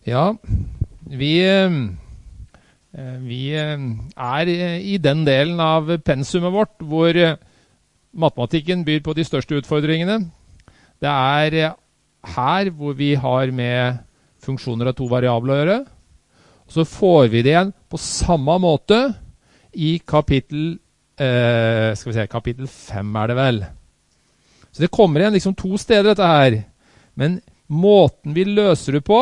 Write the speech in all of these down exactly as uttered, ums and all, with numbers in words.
Ja, vi, vi er i den delen av pensumet vårt hvor matematikken byr på de største utfordringene. Det er her hvor vi har med funksjoner av to variabler å gjøre. Så får vi det igjen på samme måte i kapittel, eh, skal vi se, kapittel fem er det vel. Så det kommer igjen liksom to steder dette her. Men måten vi løser det på,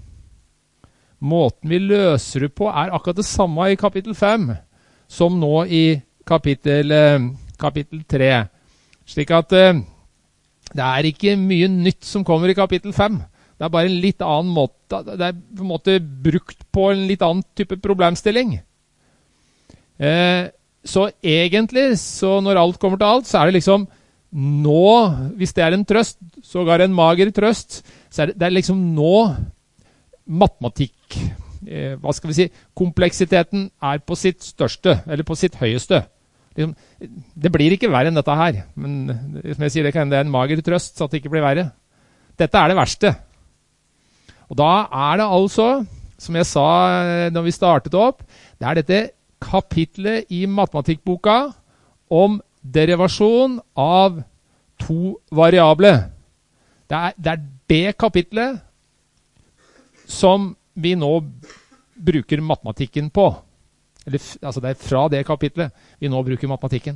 måten vi løser det på er akkurat det samme i kapittel fem som nå i kapittel, eh, kapittel tre. Slik at eh, det er ikke mye nytt som kommer i kapittel fem. Det er bare en litt annen måte, det er på en måte brukt på en litt annen type problemstilling. Eh, så egentlig, så når alt kommer til alt, så er det liksom nå, hvis det er en trøst, så er det en mager trøst, så er det, det er liksom nå matematikk, eh, hva skal vi si, kompleksiteten er på sitt største, eller på sitt høyeste. Liksom, det blir ikke verre enn dette her, men som jeg sier, det, kan, det er en mager trøst, så at det ikke blir verre. Dette er det verste. Og da er det altså, som jeg sa når vi startet opp, det er dette kapitlet i matematikkboka om derivasjon av to variable. Det er, det er det kapitlet som vi nå bruker matematikken på. Eller, altså det er fra det kapitlet vi nå bruker matematikken.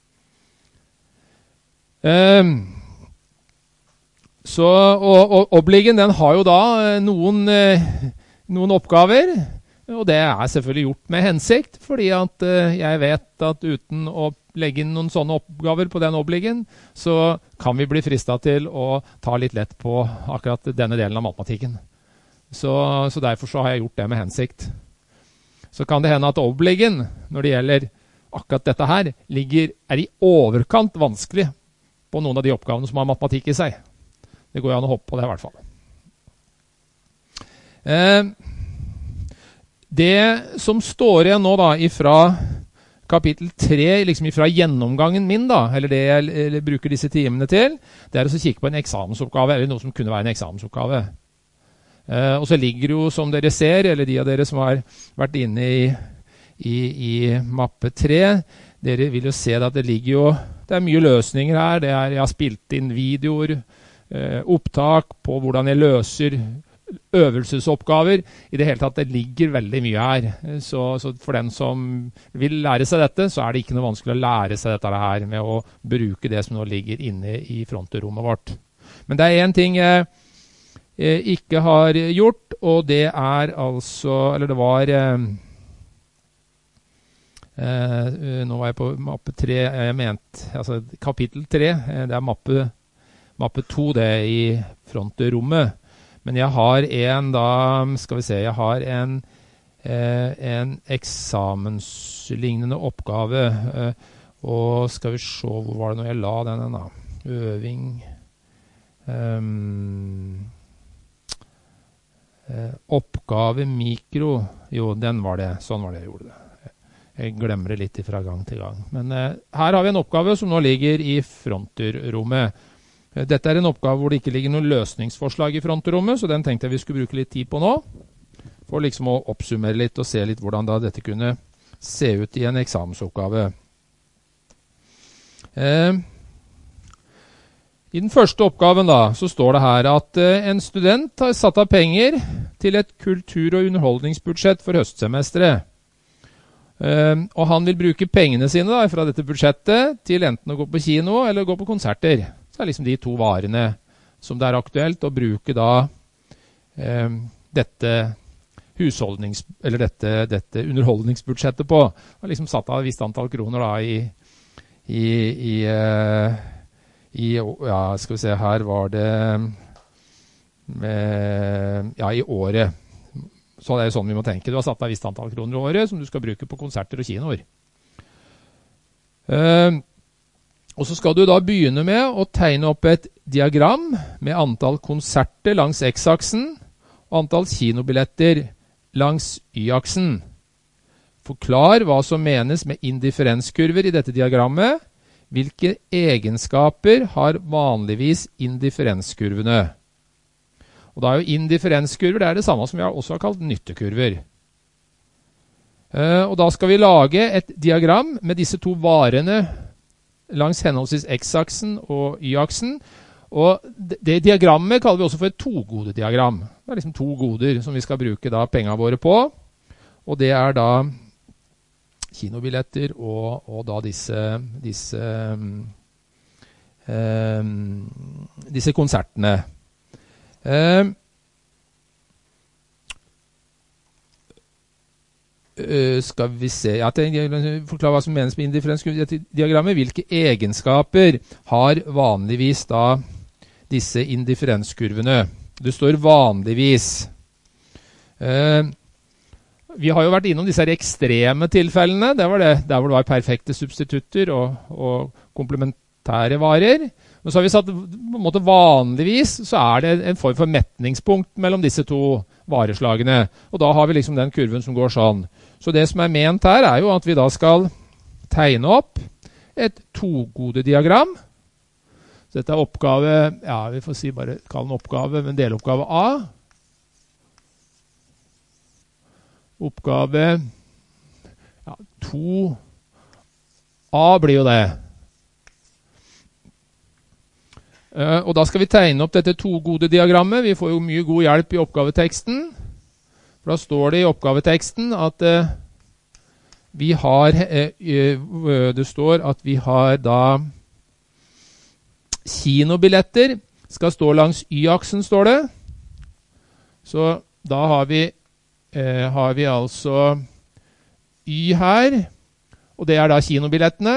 Um, Så, og, og Obliggen, den har jo da noen, noen oppgaver, og det er selvfølgelig gjort med hensikt, fordi at jeg vet at uten å legge inn noen sånne oppgaver på den Obliggen, så kan vi bli fristet til å ta litt lett på akkurat denne delen av matematikken. Så, så derfor så har jeg gjort det med hensikt. Så kan det hende at Obliggen, når det gjelder akkurat dette her, ligger, er i overkant vanskelig på noen av de oppgavene som har matematikk i seg. Det går jo an å hoppe på det i hvert fall. Eh, det som står igjen nå da ifra kapittel tre, liksom ifra gjennomgangen min da, eller det jeg eller bruker disse timene til, det er å kikke på en eksamensoppgave, eller noe som kunne være en eksamensoppgave. Eh, og så ligger jo, som dere ser, eller de av dere som har vært inne i, i, i mappe tre, dere vil jo se at det ligger jo, det er mye løsninger her, det er, jeg har spilt inn videoer, Uh, opptak på hvordan jeg løser øvelsesoppgaver. I det hele tatt, det ligger veldig mye her. Så, så for den som vil lære seg dette, så er det ikke noe vanskelig å lære seg dette her med å bruke det som nå ligger inne i frontrommet vårt. Men det er en ting jeg, jeg ikke har gjort, og det er altså, eller det var uh, uh, nå var jeg på mappe tre, jeg mente, altså kapittel tre, det er mappe mappe to, det er i frontrommet. Men jeg har en da, skal vi se, jeg har en, eh, en eksamenslignende oppgave. Eh, og skal vi se, hvor var det når jeg la den da? Øving. Um, eh, oppgave mikro. Jo, den var det. Sånn var det jeg gjorde det. Jeg glemmer det litt fra gang til gang. Men eh, her har vi en oppgave som nå ligger i frontrommet. Dette er en oppgave hvor det ikke ligger noen løsningsforslag i frontrommet, så den tenkte jeg vi skulle bruke litt tid på nå, for liksom å oppsummere litt og se litt hvordan da dette kunne se ut i en eksamensoppgave. Eh, I den første oppgaven da, så står det her at eh, en student har satt av penger til et kultur- og underholdningsbudsjett for høstsemesteret. Eh, og han vil bruke pengene sine da, fra dette budsjettet til enten å gå på kino eller gå på konserter. Det er liksom de to varene som det er aktuelt å bruke da eh, dette husholdnings, eller dette, dette underholdningsbudsjettet på. Han har liksom satt av et visst antall kroner da i, i, i, uh, i ja, skal vi se, her var det med, ja, i året. Så det er jo sånn vi må tenke. Du har satt av et visst antall kroner i året som du skal bruke på konserter og kinoer. Uh, Og så skal du da begynne med å tegne opp et diagram med antall konserter langs X-aksen og antall kinobilletter langs Y-aksen. Forklar hva som menes med indifferenskurver i dette diagrammet. Hvilke egenskaper har vanligvis indifferenskurvene? Og da er jo indifferenskurver, det er det samme som vi også har kalt nyttekurver. Uh, og da skal vi lage et diagram med disse to varene langs henholdsvis x-aksen og y-aksen. Og det, det diagrammet kaller vi også for et togode-diagram. Det er liksom to goder som vi skal bruke da pengene våre på. Og det er da kinobilletter og, og da disse, disse, um, disse konsertene. Um, Uh, skal vi se, ja, jeg forklarer hva som menes med indifferenskurvediagrammet. Hvilke egenskaper har vanligvis da disse indifferenskurvene? Det står vanligvis. Uh, vi har jo vært innom disse ekstreme tilfellene. Det var det, der hvor det var perfekte substitutter og, og komplementære varer. Men så har vi satt, på en måte vanligvis, så er det en form for metningspunkt mellom disse to vareslagene. Og da har vi liksom den kurven som går sånn. Så det som er ment her er jo at vi da skal tegne opp et togode-diagram. Så dette er oppgave, ja, vi får si bare kall den oppgave, men deloppgave A. Oppgave, ja, to A blir jo det. Uh, og da skal vi tegne opp dette togode-diagrammet. Vi får jo mye god hjelp i oppgaveteksten. For da står det i oppgaveteksten at uh, vi har, uh, uh, det står at vi har da kinobilletter skal stå langs y-aksen, står det. Så da har vi, uh, har vi altså y her, og det er da kinobillettene.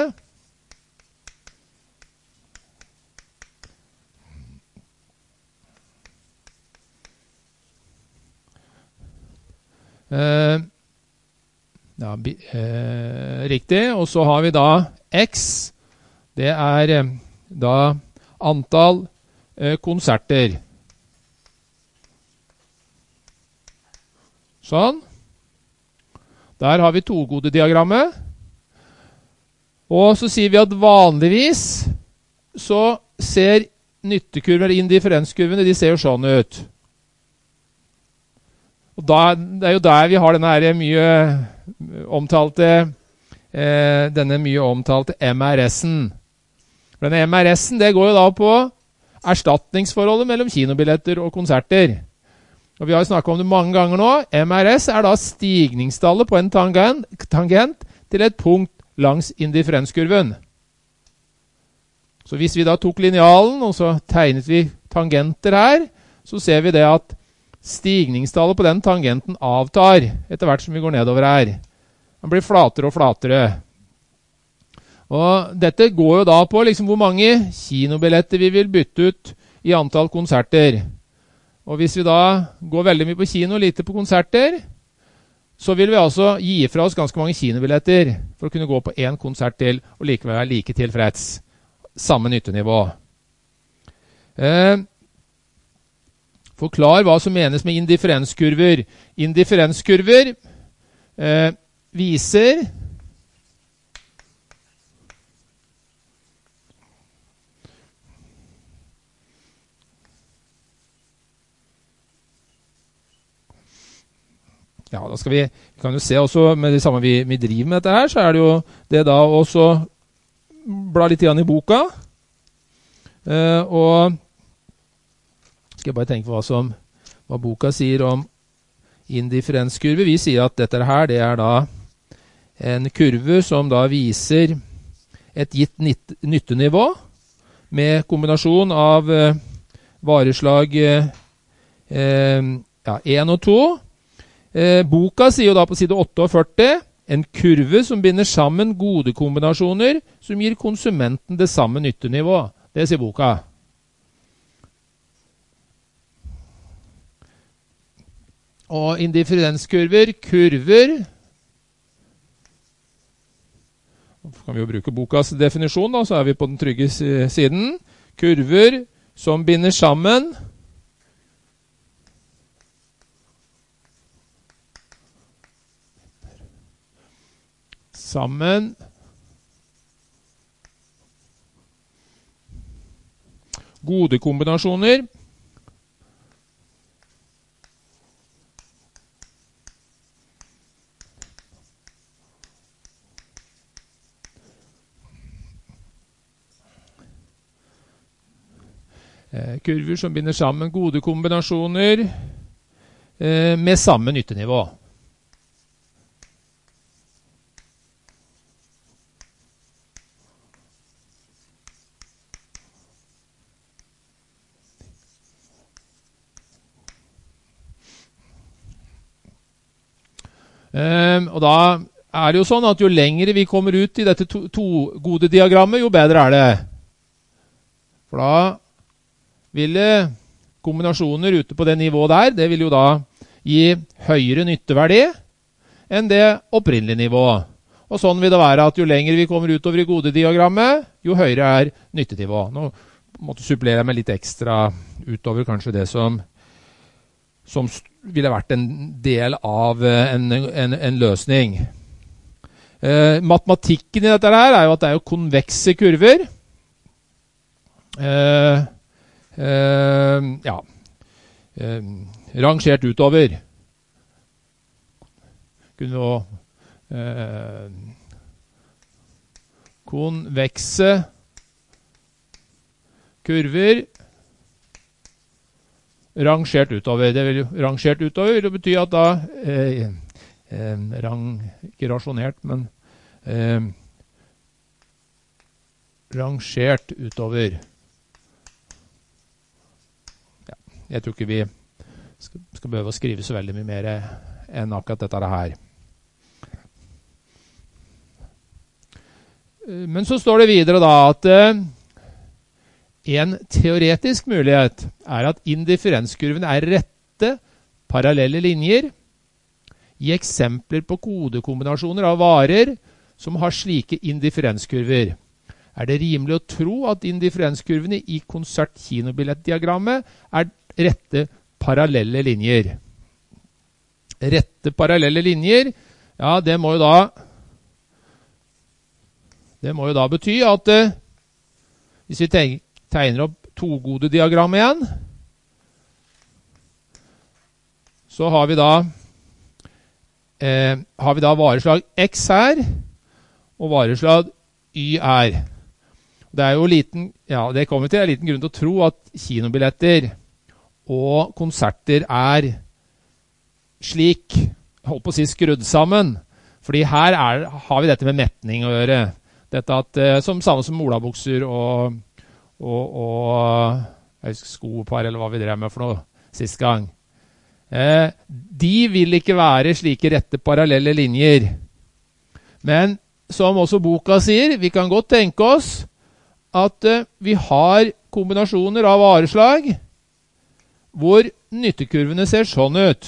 Uh, ja, uh, riktig, og så har vi da x, det er uh, da antall uh, konserter. Sånn. Der har vi togode-diagrammet. Og så sier vi at vanligvis så ser nyttekurver, indifferenskurvene, de ser jo sånn ut. Og da, det er jo der vi har denne her mye omtalte, eh, denne mye omtalte M R S-en. Denne M R S-en, det går jo da på erstatningsforholdet mellom kinobilletter og konserter. Og vi har snakket om det mange ganger nå. M R S er da stigningstallet på en tangent, tangent til et punkt langs indifferenskurven. Så hvis vi da tok linealen, og så tegnet vi tangenter her, så ser vi det at stigningstallet på den tangenten avtar etter hvert som vi går nedover her. Den blir flatere og flatere. Og dette går jo da på liksom hvor mange kinobilletter vi vil bytte ut i antall konserter. Og hvis vi da går veldig mye på kino og lite på konserter, så vil vi altså gi fra oss ganske mange kinobilletter for å kunne gå på en konsert til og likevel være like tilfreds. Samme nyttenivå. Eh, Forklar hva som menes med indifferenskurver. Indifferenskurver eh, viser Ja, da skal vi, vi kan jo se også med det samme vi, vi driver med dette her, så er det jo det da også bla litt igjen i boka. Eh, og skal jeg bare tenke på hva, som, hva boka sier om indifferenskurve. Vi sier at dette her, det er da en kurve som da viser et gitt nyttenivå med kombinasjon av eh, vareslag eh, ja, én og to. Eh, boka sier jo da på side førtiåtte en kurve som binder sammen gode kombinasjoner som gir konsumenten det samme nyttenivå. Det sier boka. Og indifferenskurver, kurver, så kan vi jo bruke bokas definisjon da, så er vi på den trygge siden. Kurver som binder sammen sammen gode kombinasjoner eh, kurver som binder sammen gode kombinasjoner eh, med samme nyttenivå. Um, og da er det jo sånn at jo lengre vi kommer ut i dette to, to gode diagrammet, jo bedre er det. For da vil kombinasjoner ute på det nivået der, det vil jo da gi høyere nytteverdi enn det opprinnelige nivået. Og sånn vil det være at jo lenger vi kommer utover i gode diagrammet, jo høyere er nyttenivå. Nå måtte jeg supplere med litt ekstra utover kanskje det som som ville vært en del av en, en, en løsning. Eh, matematikken i dette her er jo at det er jo konvekse kurver. Eh, eh, ja, eh, rangert utover. Kunne jo eh, konvekse kurver rangert utover. Det vil jo rangert utover vil jo bety at da eh, eh, rang, ikke rasjonert, men eh, rangert utover. Ja, jeg tror ikke vi skal, skal behøve å skrive så veldig mye mer enn akkurat dette her. Men så står det videre da at eh, en teoretisk mulighet er at indifferenskurven er rette, parallelle linjer. Gi eksempler på kodekombinasjoner av varer som har slike indifferenskurver. Er det rimelig å tro at indifferenskurvene i konsert-kinobillettdiagrammet er rette, parallelle linjer? Rette, parallelle linjer, ja, det må jo da det må jo da bety at eh, hvis vi tenker tegner opp to gode diagram igjen, så har vi da eh, har vi da vareslag X her, og vareslag Y her. Det er jo liten, ja, det kommer til en liten grunn til å tro at kinobilletter og konserter er slik, holdt på å si skrudd sammen, fordi her er, har vi dette med metning å gjøre. Dette at, eh, som samme som olabukser og Og, og jeg husker skopar, eller hva vi drev med for noe sist gang. Eh, de vil ikke være slike rette parallelle linjer. Men som også boka sier, vi kan godt tenke oss at eh, vi har kombinasjoner av vareslag hvor nyttekurvene ser sånn ut.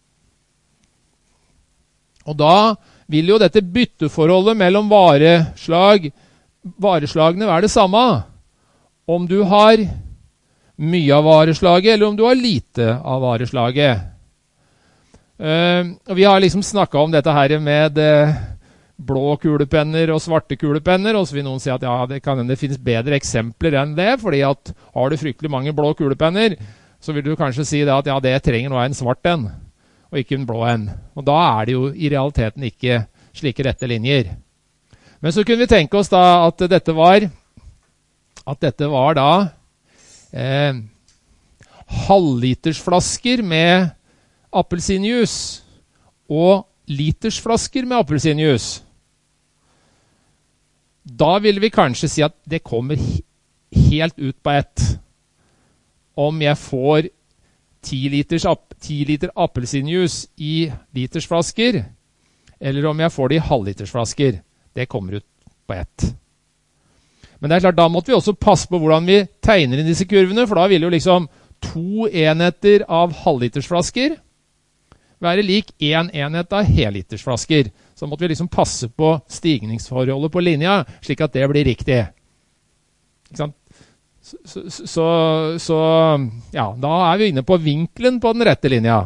Og da vil jo dette bytteforholdet mellom vareslag, vareslagene være det samme. Om du har mye av vareslaget, eller om du har lite av vareslaget. Uh, og vi har liksom snakket om dette her med uh, blå kulepenner og svarte kulepenner, og så vil noen si at ja, det, kan, det finnes bedre eksempler enn det, fordi at har du fryktelig mange blå kulepenner, så vil du kanskje si det at ja, det trenger nå en svart en, og ikke en blå en. Og da er det jo i realiteten ikke slike rette linjer. Men så kunne vi tenke oss da at dette var at dette var da eh, halvlitersflasker med appelsinjuice og litersflasker med appelsinjuice. Da ville vi kanskje si at det kommer helt ut på ett. Om jeg får ti liter appelsinjuice i litersflasker, eller om jeg får det i halvlitersflasker. Det kommer ut på ett. Men det er klart, da måtte vi også passe på hvordan vi tegner inn disse kurvene, for da vil jo liksom to enheter av halvlitersflasker være lik en enhet av hellitersflasker. Så måtte vi liksom passe på stigningsforholdet på linja, slik at det blir riktig. Ikke sant? Så, så, så ja, da er vi inne på vinkelen på den rette linja.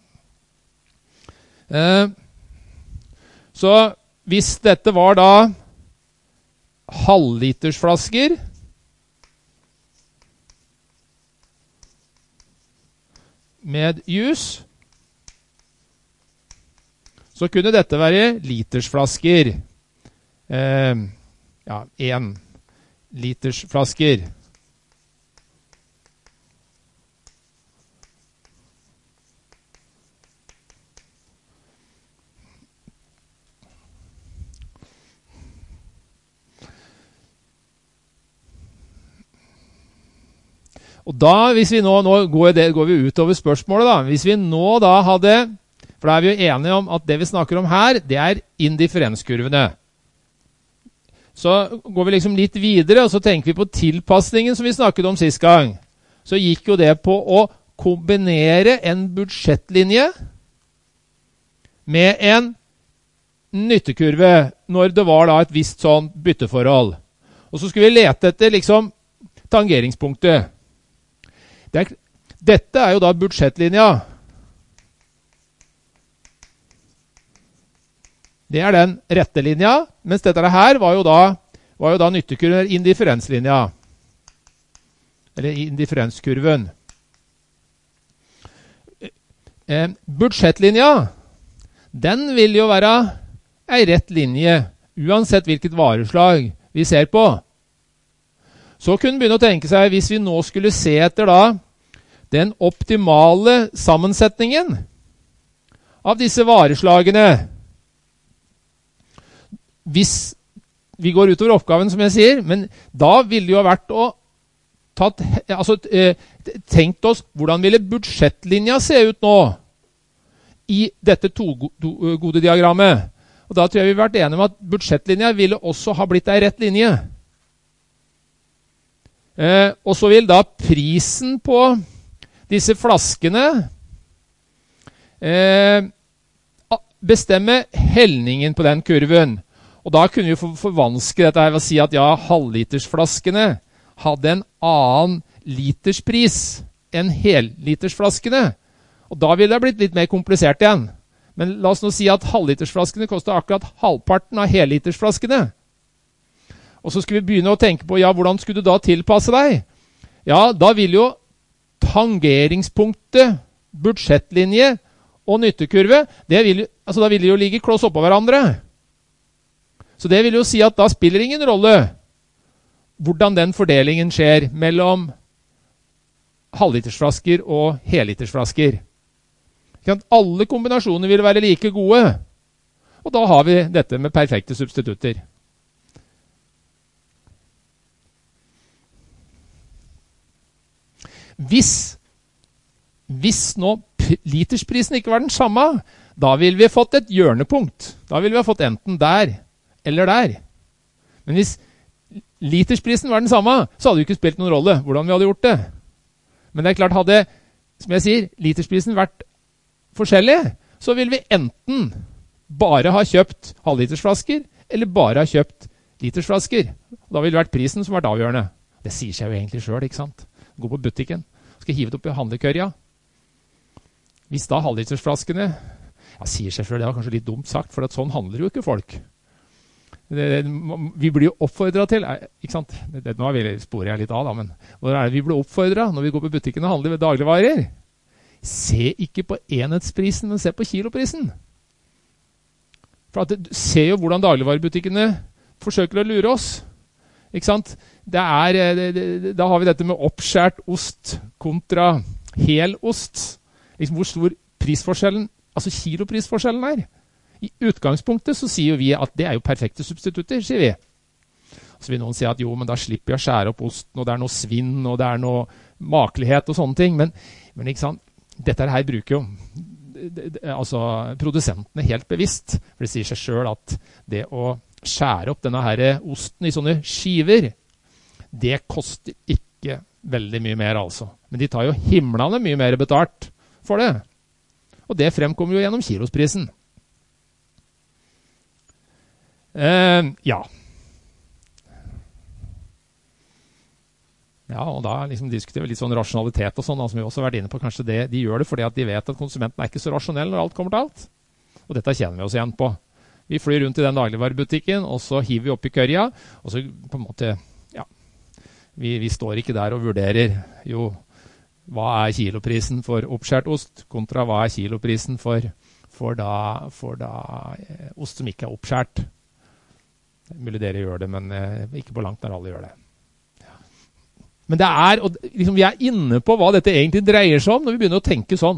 Eh, så hvis dette var da halvlitersflasker med juice, så kunne dette være litersflasker. Eh, ja, en litersflasker. Og da, hvis vi nå, nå går, det, går vi utover spørsmålet da, hvis vi nå da hadde, for da er vi jo enige om at det vi snakker om her, det er indifferenskurvene. Så går vi liksom litt videre, og så tenker vi på tilpasningen som vi snakket om sist gang. Så gikk jo det på å kombinere en budsjettlinje med en nyttekurve, når det var da et visst sånn bytteforhold. Og så skulle vi lete etter liksom tangeringspunktet. Det er, dette er jo da budsjettlinja. Det er den rette linja, mens dette her var jo da, var jo da nyttekurven, indifferenslinja. Eller indifferenskurven. Eh, budsjettlinja, den vil jo være en rett linje, uansett hvilket vareslag vi ser på. Så kunne vi begynne å tenke seg, hvis vi nå skulle se etter da, den optimale sammensetningen av disse vareslagene. Hvis vi går utover oppgaven, som jeg sier, men da ville det jo ha vært å tatt, altså, eh, tenkt oss, hvordan ville budsjettlinja se ut nå i dette to-gode-diagrammet? Og da tror jeg vi har vært enige om at budsjettlinja ville også ha blitt en rett linje. Eh, og så vil da prisen på disse flaskene eh, bestemme helningen på den kurven. Og da kunne vi for, forvanske dette her ved å si at ja, halvlitersflaskene hadde en annen literspris enn hellitersflaskene. Og da ville det blitt litt mer komplisert igjen. Men la oss nå si at halvlitersflaskene koster akkurat halvparten av hellitersflaskene. Og så skulle vi begynne å tenke på, ja, hvordan skulle du da tilpasse deg? Ja, da vil jo tangeringspunktet, budsjettlinje og nyttekurve, det vil, altså da vil de jo ligge kloss oppå hverandre. Så det vil jo si at da spiller ingen rolle hvordan den fordelingen skjer mellom halvlitersflasker og hellitersflasker. Alle kombinasjoner vil være like gode. Og da har vi dette med perfekte substitutter. Hvis, hvis nå litersprisen ikke var den samme, da ville vi fått et hjørnepunkt. Da ville vi ha fått enten der eller der. Men hvis litersprisen var den samme, så hadde det ikke spilt noen rolle hvordan vi hadde gjort det. Men det er klart, hadde, som jeg sier, litersprisen vært forskjellig, så ville vi enten bare ha kjøpt halvlitersflasker, eller bare ha kjøpt litersflasker. Da ville det vært prisen som vært avgjørende. Det sier seg jo egentlig selv, ikke sant? Gå på butikken, skal hive det opp i handlekørja. Hvis da halvlitersflaskene, ja, sier seg selv, det var kanskje litt dumt sagt, for at sånn handler jo ikke folk. Det, det, vi blir jo oppfordret til, ikke sant? Det, det, nå sporer jeg litt av da, men hvor er det vi blir oppfordret når vi går på butikken og handler ved dagligvarer? Se ikke på enhetsprisen, men se på kiloprisen. For at det, se jo hvordan dagligvarebutikkene forsøker å lure oss. Ikke sant? Det er, det, det, da har vi dette med oppskjært ost kontra helost. Liksom hvor stor prisforskjellen, altså kiloprisforskjellen er. I utgangspunktet så sier vi at det er jo perfekte substitutter, sier vi. Så vil noen si at jo, men da slipper jeg å skjære opp osten, og det er noe svinn, og det er noe makelighet og sånne ting. Men, men ikke sant? Dette her bruker jo altså, produsentene helt bevisst. For det sier seg selv at det å skjære opp denne her osten i sånne skiver, det koster ikke veldig mye mer altså. Men de tar jo himlene mye mer betalt for det. Og det fremkommer jo gjennom kilosprisen. Uh, ja. Ja, og da liksom diskuterer vi litt sånn rasjonalitet og sånn, som vi også har vært inne på. Kanskje det, de gjør det fordi at de vet at konsumenten er ikke så rasjonell når alt kommer til alt. Og dette kjenner vi oss igjen på. Vi flyr rundt i den dagligvarebutikken, og så hiver vi opp i kørja, og så på en måte, ja, vi, vi står ikke der og vurderer, jo, hva er kiloprisen for oppskjært ost, kontra hva er kiloprisen for, for, da, for da, eh, ost som ikke er oppskjært. Mulig dere gjør det, men eh, ikke på langt når alle gjør det. Men det er, og liksom, vi er inne på hva dette egentlig dreier seg om når vi begynner å tenke sånn.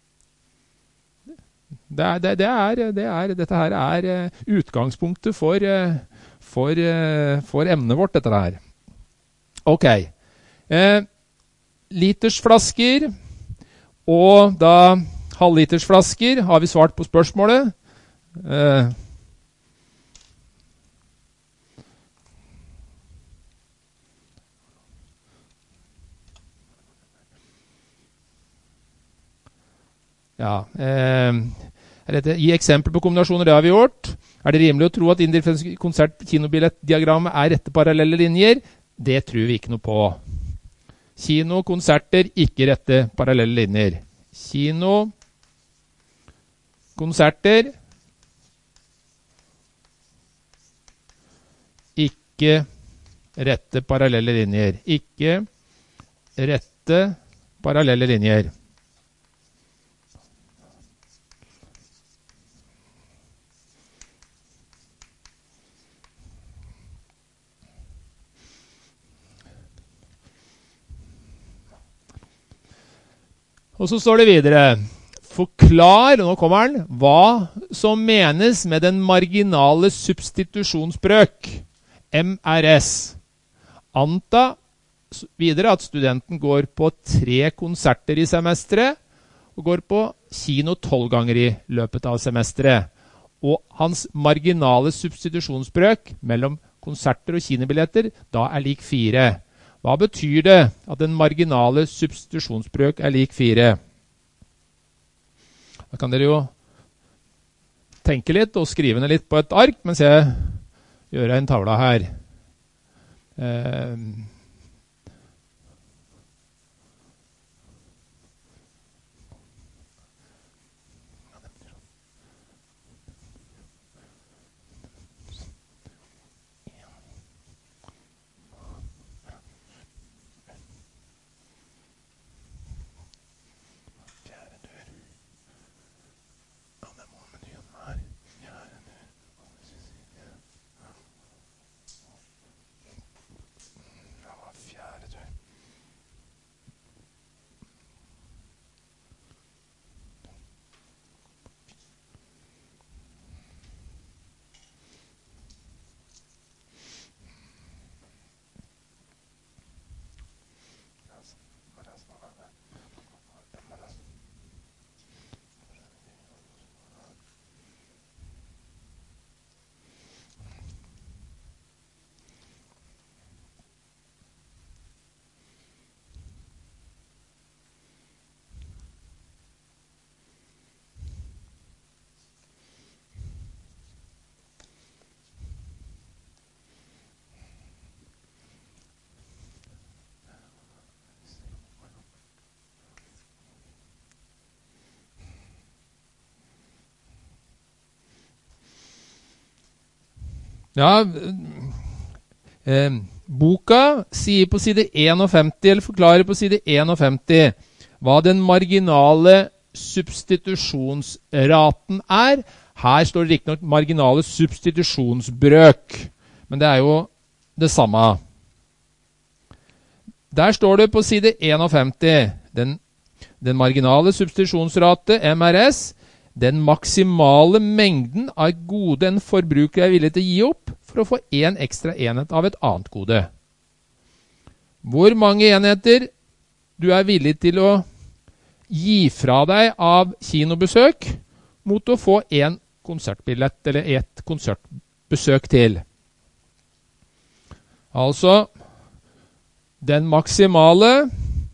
Det er, det, det er, det er, dette her er uh, utgangspunktet for, uh, for, uh, for emnet vårt, dette her. Ok. Uh, litersflasker og da halvlitersflasker har vi svart på spørsmålet. Eh, ja, eh, er dette, gi eksempel på kombinasjoner, det har vi gjort. Er det rimelig å tro at individuelle konsert-kinobillettdiagrammet er rette parallelle linjer? Det tror vi ikke noe på. Kino, konserter, ikke rette parallelle linjer. Kino, konserter, ikke rette parallelle linjer. Ikke rette parallelle linjer. Og så står det videre, forklar, og nå kommer den, hva som menes med den marginale substitusjonsbrøk, M R S. Anta videre at studenten går på tre konserter i semesteret, og går på kino tolv ganger i løpet av semesteret. Og hans marginale substitusjonsbrøk mellom konserter og kinobilletter da er lik fire. Hva betyr det at den marginale substitusjonsbrøk er lik fire? Da kan dere jo tenke litt og skrive ned litt på et ark, mens jeg gjør en tavla her. Eh, Ja, eh, boka sier på side femtién, eller forklarer på side femtién, hva den marginale substitusjonsraten er. Her står det riktignok marginale substitusjonsbrøk, men det er jo det samme. Der står det på side femtién, den, den marginale substitusjonsrate, M R S, den maksimale mengden av gode en forbruker er villig til å gi opp for å få en ekstra enhet av et annet gode. Hvor mange enheter du er villig til å gi fra deg av kinobesøk mot å få en konsertbillett eller et konsertbesøk til. Altså, den maksimale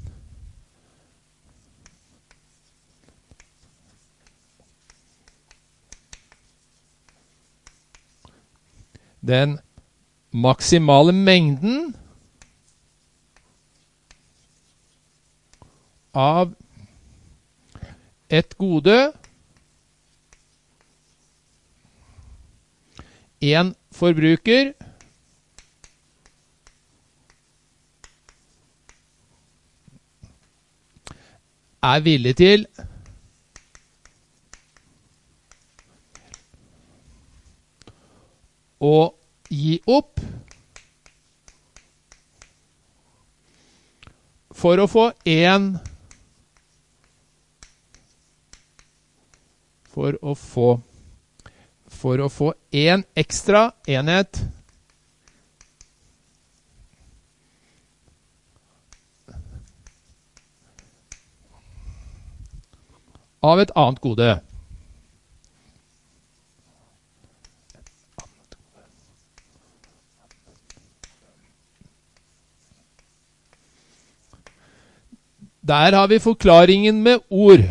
den maksimale mengden av et gode en forbruker er villig til å gi opp for å få en for å få for å få en ekstra enhet av et annet gode. Der har vi forklaringen med ord.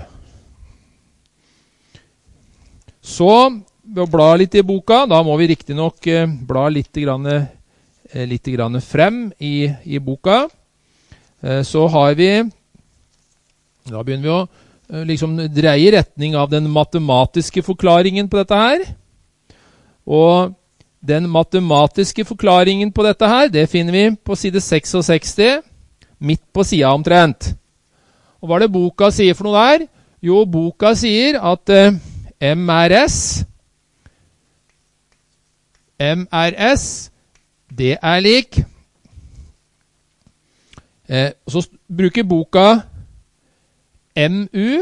Så, ved å bla litt i boka, da må vi riktig nok eh, bla litt, grann, eh, litt grann frem i, i boka. Eh, så har vi, da begynner vi å eh, liksom dreie i retning av den matematiske forklaringen på dette her. Og den matematiske forklaringen på dette her, det finner vi på side sekstiseks, midt på sida omtrent. Og hva er det boka sier for noe der? Jo, boka sier at eh, M R S, M R S, det er lik. Eh, så bruker boka M U.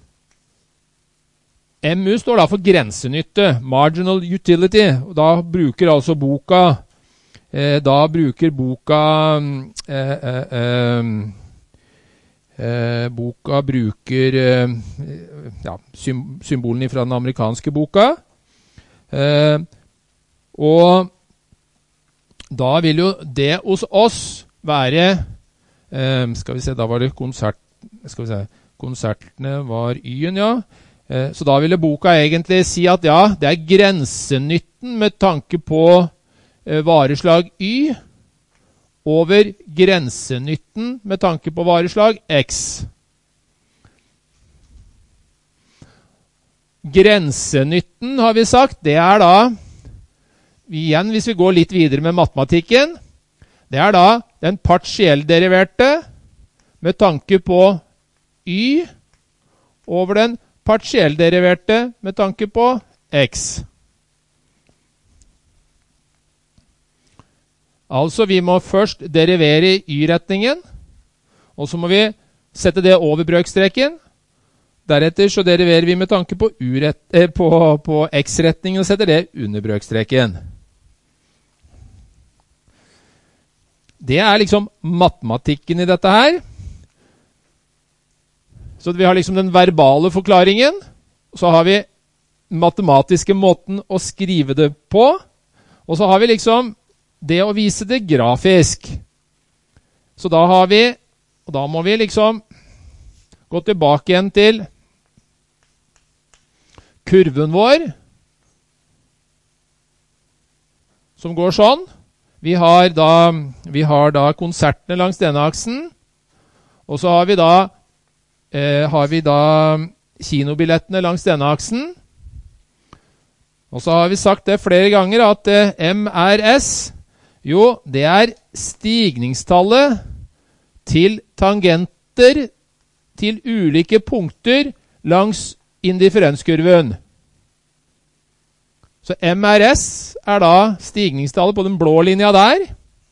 M U står da for grensenytte, marginal utility. Og da bruker altså boka, eh, da bruker boka, eh, eh, eh, Eh, boka bruker eh, ja, sym symbolene fra den amerikanske boka. Eh, og da vil jo det hos oss være, eh, skal vi se, da var det konsert, skal vi se, konsertene var Y-en, ja. Eh, så da ville boka egentlig si at ja, det er grensenytten med tanke på eh, vareslag Y, over grensenytten med tanke på vareslag X. Grensenytten, har vi sagt, det er da, igjen hvis vi går litt videre med matematikken, det er da den partiellderiverte med tanke på Y over den partiellderiverte med tanke på X. Altså, vi må først derivere i Y-retningen, og så må vi sette det over brøkstreken. Deretter så deriverer vi med tanke på, eh, på, på X-retningen og setter det under brøkstreken. Det er liksom matematikken i dette her. Så vi har liksom den verbale forklaringen, og så har vi matematiske måten å skrive det på, og så har vi liksom det å vise det grafisk. Så da har vi, og da må vi liksom gå tilbake igjen til kurven vår, som går sånn. Vi har da, vi har da konsertene langs denne aksen, og så har vi da, eh, har vi da kinobillettene langs denne aksen. Og så har vi sagt det flere ganger at eh, M R S, jo, det er stigningstallet til tangenter til ulike punkter langs indifferenskurven. Så M R S er da stigningstallet på den blå linja der.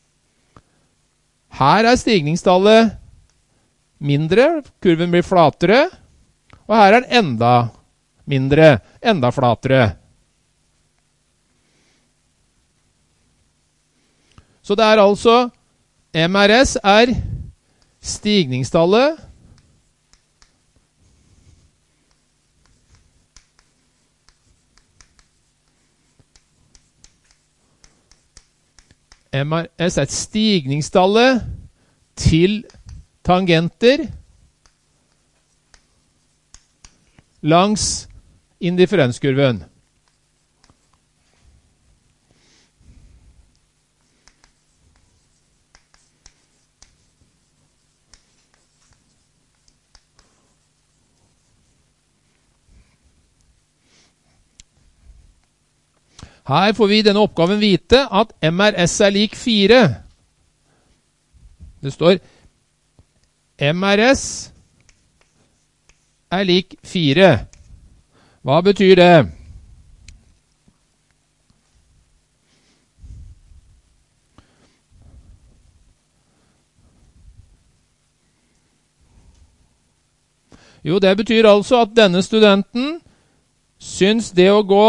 Her er stigningstallet mindre, kurven blir flatere, og her er den enda mindre, enda flatere. Så det er altså, M R S er stigningstallet M R S er stigningstallet til tangenter langs indifferenskurven. Her får vi i denne oppgaven vite at M R S er lik fire. Det står M R S er lik fire. Hva betyr det? Jo, det betyr altså at denne studenten syns det å gå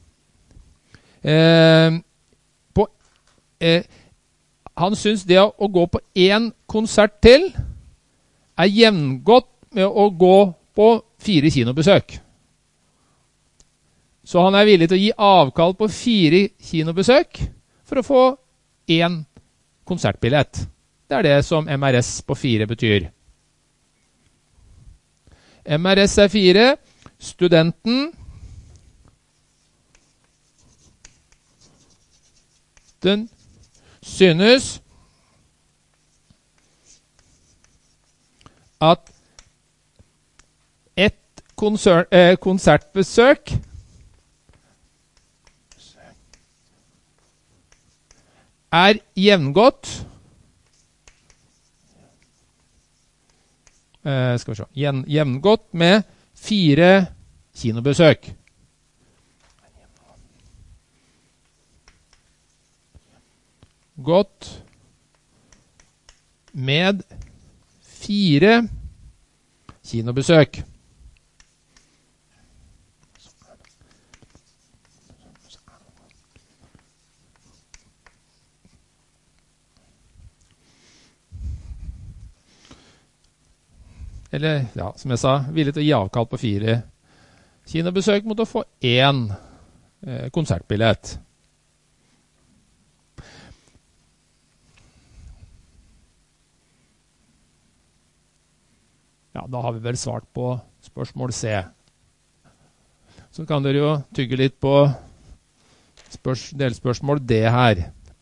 Eh, på, eh, han syns det å gå på en konsert til er jevngått med å gå på fire kinobesøk. Så han er villig til å gi avkall på fire kinobesøk for å få én konsertbillett. Det er det som M R S på fire betyr. M R S er fire. Studenten den synes at et konsert, eh, konsertbesøk er jevngodt eh, skal vi se, Jen, jevngodt med fire kinobesøk. Godt med fire kinobesøk. Eller, ja, som jeg sa, villig til å gi avkall på fire kinobesøk mot å få én eh, konsertbillett. Ja, da har vi vel svart på spørsmål C. Så kan dere jo tygge litt på spørs, delspørsmål D her.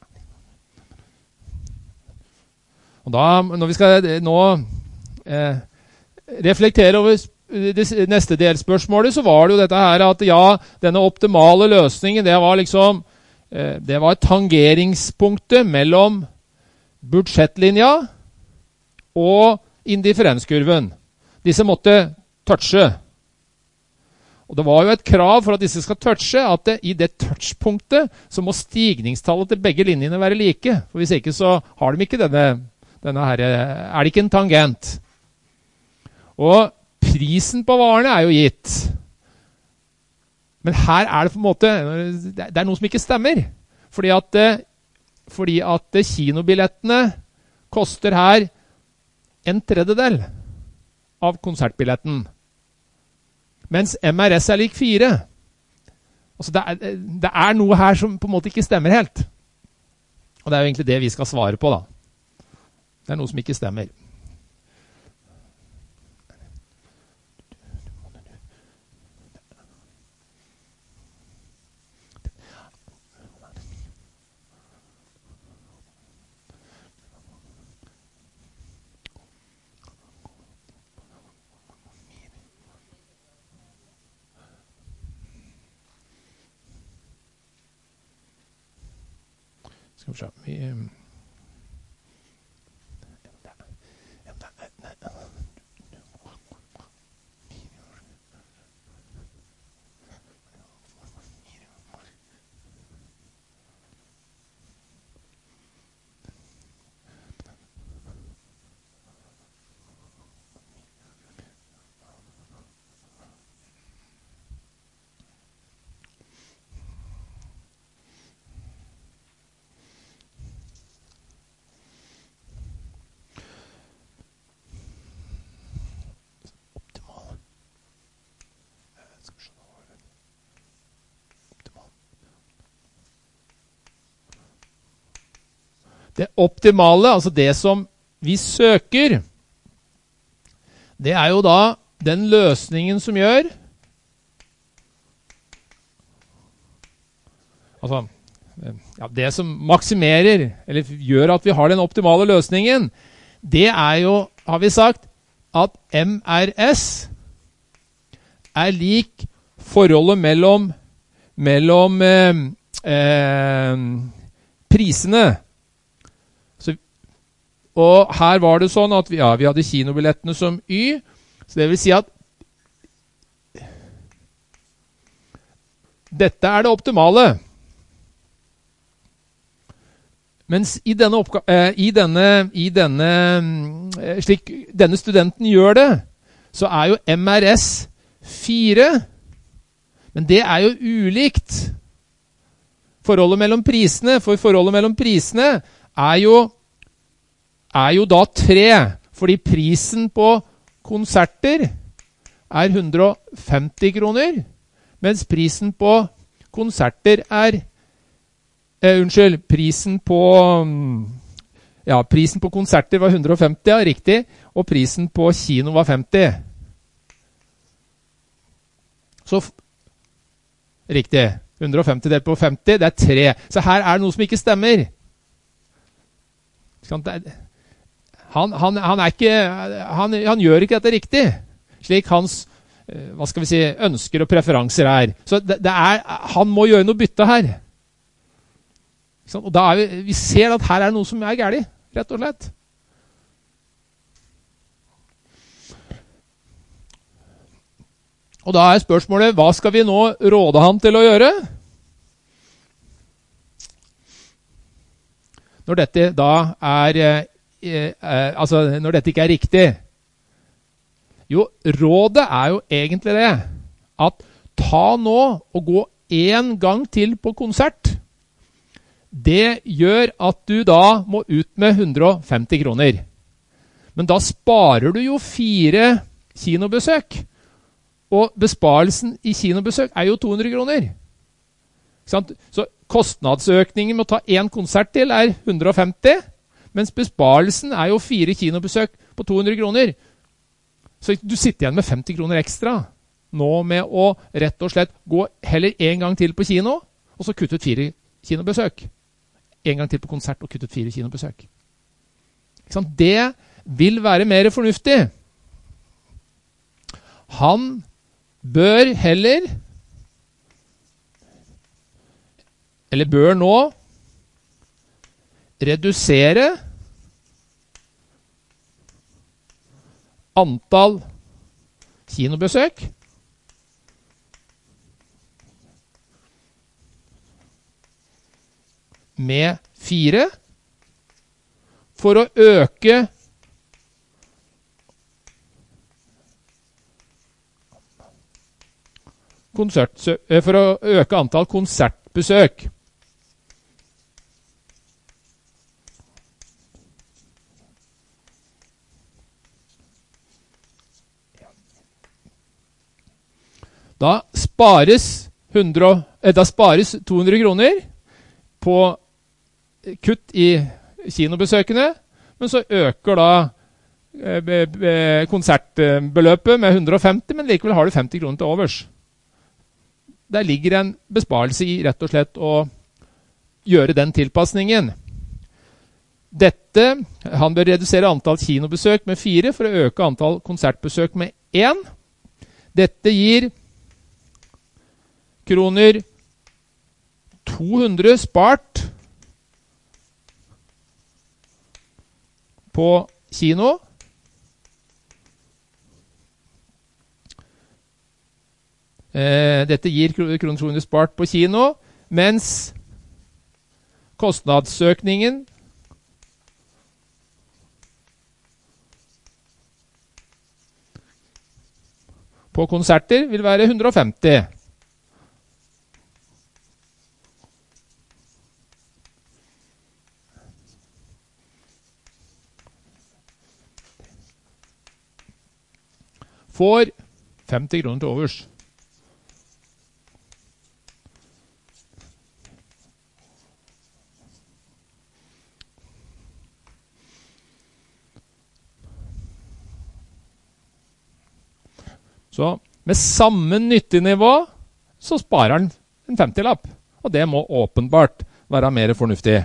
Og da, når vi skal nå eh, reflektere over det neste delspørsmålet, så var det jo dette her at ja, denne optimale løsningen, det var liksom, eh, det var tangeringspunktet mellom budsjettlinja og indifferenskurven. Disse måtte touche. Og det var jo et krav for at disse skal touche, at det, i det touchpunktet så må stigningstallet til begge linjene være like. For hvis ikke så har de ikke denne, denne her, er det ikke en tangent. Og prisen på varene er jo gitt. Men her er det på en måte, det er noe som ikke stemmer. Fordi at, fordi at kinobillettene koster her en tredjedel av konsertbilletten. Mens M R S er lik fire. Altså det, er, det er noe her som på en måte ikke stemmer helt. Og det er jo egentlig det vi skal svare på da. Det er noe som ikke stemmer. Skal vi se. Vi, Det optimale, altså det som vi søker, det er jo da den løsningen som gjør, altså ja, det som maksimerer, eller gjør at vi har den optimale løsningen, det er jo, har vi sagt, at M R S er lik forholdet mellom, mellom eh, eh, prisene. Og her var det sånn at vi, ja, vi hadde kinobillettene som Y, så det vil si at dette er det optimale. Mens i denne, oppga- eh, i denne, i denne eh, slik denne studenten gjør det, så er jo M R S fire, men det er jo ulikt forholdet mellom prisene, for forholdet mellom prisene er jo er jo da tre, fordi prisen på konserter er hundre og femti kroner, mens prisen på konserter er, eh, unnskyld, prisen på, ja, prisen på konserter var hundre og femti, ja, riktig, og prisen på kino var femti. Så, riktig, hundre og femti delt på femti, det er tre. Så her er det noe som ikke stemmer. Han, han, han, er ikke, han, han gjør ikke dette riktig, slik hans hva skal vi si, ønsker og preferanser er. Så det, det er, han må gjøre noe bytte her. Og da er vi, vi ser at her er noe som er galt, rett og slett. Og da er spørsmålet, hva skal vi nå råde han til å gjøre? Når dette da er, eh, eh, altså når dette ikke er riktig. Jo, rådet er jo egentlig det, at ta nå og gå en gang til på konsert. Det gjør at du da må ut med hundre og femti kroner. Men da sparer du jo fire kinobesøk. Og besparelsen i kinobesøk er jo to hundre kroner. Så kostnadsøkningen med å ta en konsert til er hundre og femti, mens besparelsen er jo fire kinobesøk på to hundre kroner. Så du sitter igjen med femti kroner ekstra nå med å rett og slett gå heller en gang til på kino, og så kutte ut fire kinobesøk. En gang til på konsert og kutte ut fire kinobesøk. Det vil være mer fornuftig. Han bør heller, eller bør nå, redusere antall kinobesøk med fire for å øke konsert, for å øke antall konsertbesøk. Da spares, hundre, eh, da spares to hundre kroner på kutt i kinobesøkene, men så øker da eh, konsertbeløpet med hundre og femti, men likevel har du femti kroner til overs. Der ligger en besparelse i rett og slett å gjøre den tilpasningen. Dette, han bør redusere antall kinobesøk med fire for å øke antall konsertbesøk med én. Dette gir kroner to hundre spart på kino. Eh, dette gir kroner to hundre spart på kino, mens kostnadsøkningen på konserter vil være hundre og femti. Får femti kroner til overs. Så med samme nyttenivå så sparer han en femtilapp. Og det må åpenbart være mer fornuftig.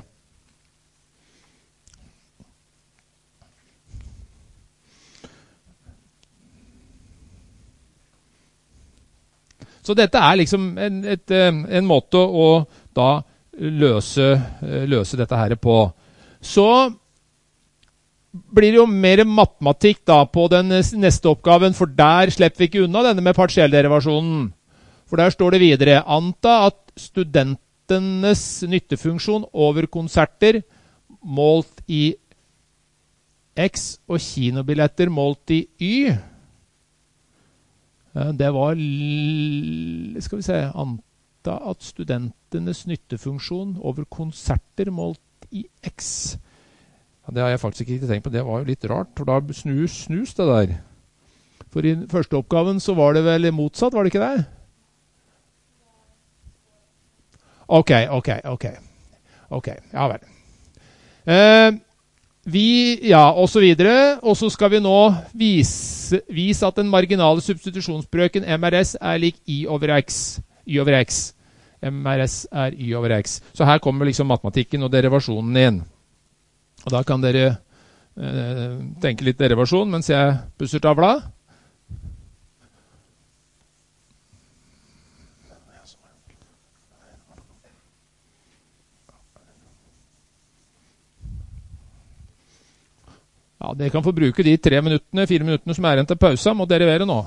Så dette er liksom en, et, en måte å da løse, løse dette her på. Så blir det jo mer matematikk da på den neste oppgaven, for der slipper vi ikke unna denne med partiellderivasjonen. For der står det videre, anta at studentenes nyttefunksjon over konserter målt i X og kinobilletter målt i Y. Det var, skal vi se, anta at studentenes nyttefunksjon over konserter målt i X. Ja, det har jeg faktisk ikke tenkt på, det var jo litt rart, for da snus, snus det der. For i første oppgaven så var det vel motsatt, var det ikke det? Ok, ok, ok. Ok, ja vel. Eh, vi, ja, og så videre. Og så skal vi nå vise, vise at den marginale substitusjonsbrøken M R S er lik I over X. Y over X. M R S er Y over X. Så her kommer liksom matematikken og derivasjonen inn. Og da kan dere eh, tenke litt derivasjon mens jeg pusser tavla. Ja, dere kan få bruke de tre minuttene, fire minuttene som er igjen til pausa, må derivere nå.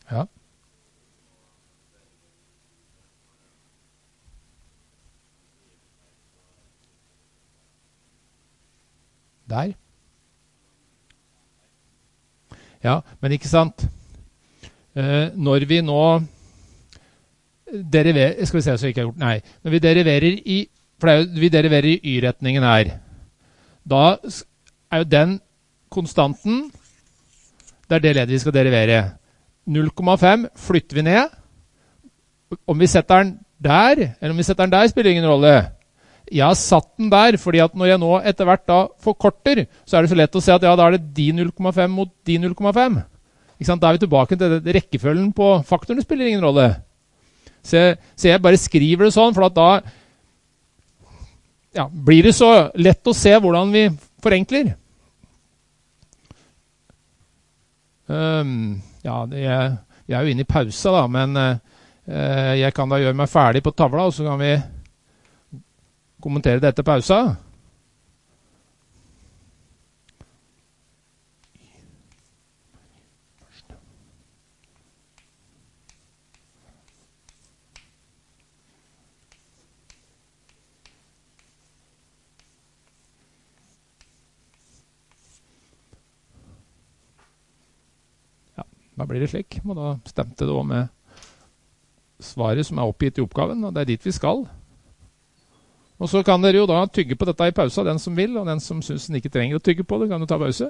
Ja. Der. Ja, men ikke sant? Eh, når vi nå deriverer, skal vi se så ikke jeg har gjort, nei, når vi deriverer i, for det er jo, vi deriverer i y-retningen her, da er jo den konstanten, det er det ledet vi skal derivere. null komma fem flytter vi ned. Om vi setter den der, eller om vi setter den der, spiller ingen rolle. Jeg har satt den der, fordi at når jeg nå etter hvert da forkorter, så er det så lett å se at ja, da er det de null komma fem mot de null komma fem. Ikke sant? Da er vi tilbake til det, rekkefølgen på faktorene spiller ingen rolle. Så jeg, så jeg bare skriver det sånn, for at da ja, blir det så lett å se hvordan vi forenkler. Um, ja, det, jeg, jeg er jo inne i pausa da, men uh, jeg kan da gjøre meg ferdig på tavla, og så kan vi kommentere det etter pausa. Da blir det slik, og da stemte det også med svaret som er oppgitt i oppgaven, og det er dit vi skal. Og så kan dere jo da tygge på dette i pausa, den som vil, og den som synes den ikke trenger å tygge på det, kan jo ta pause.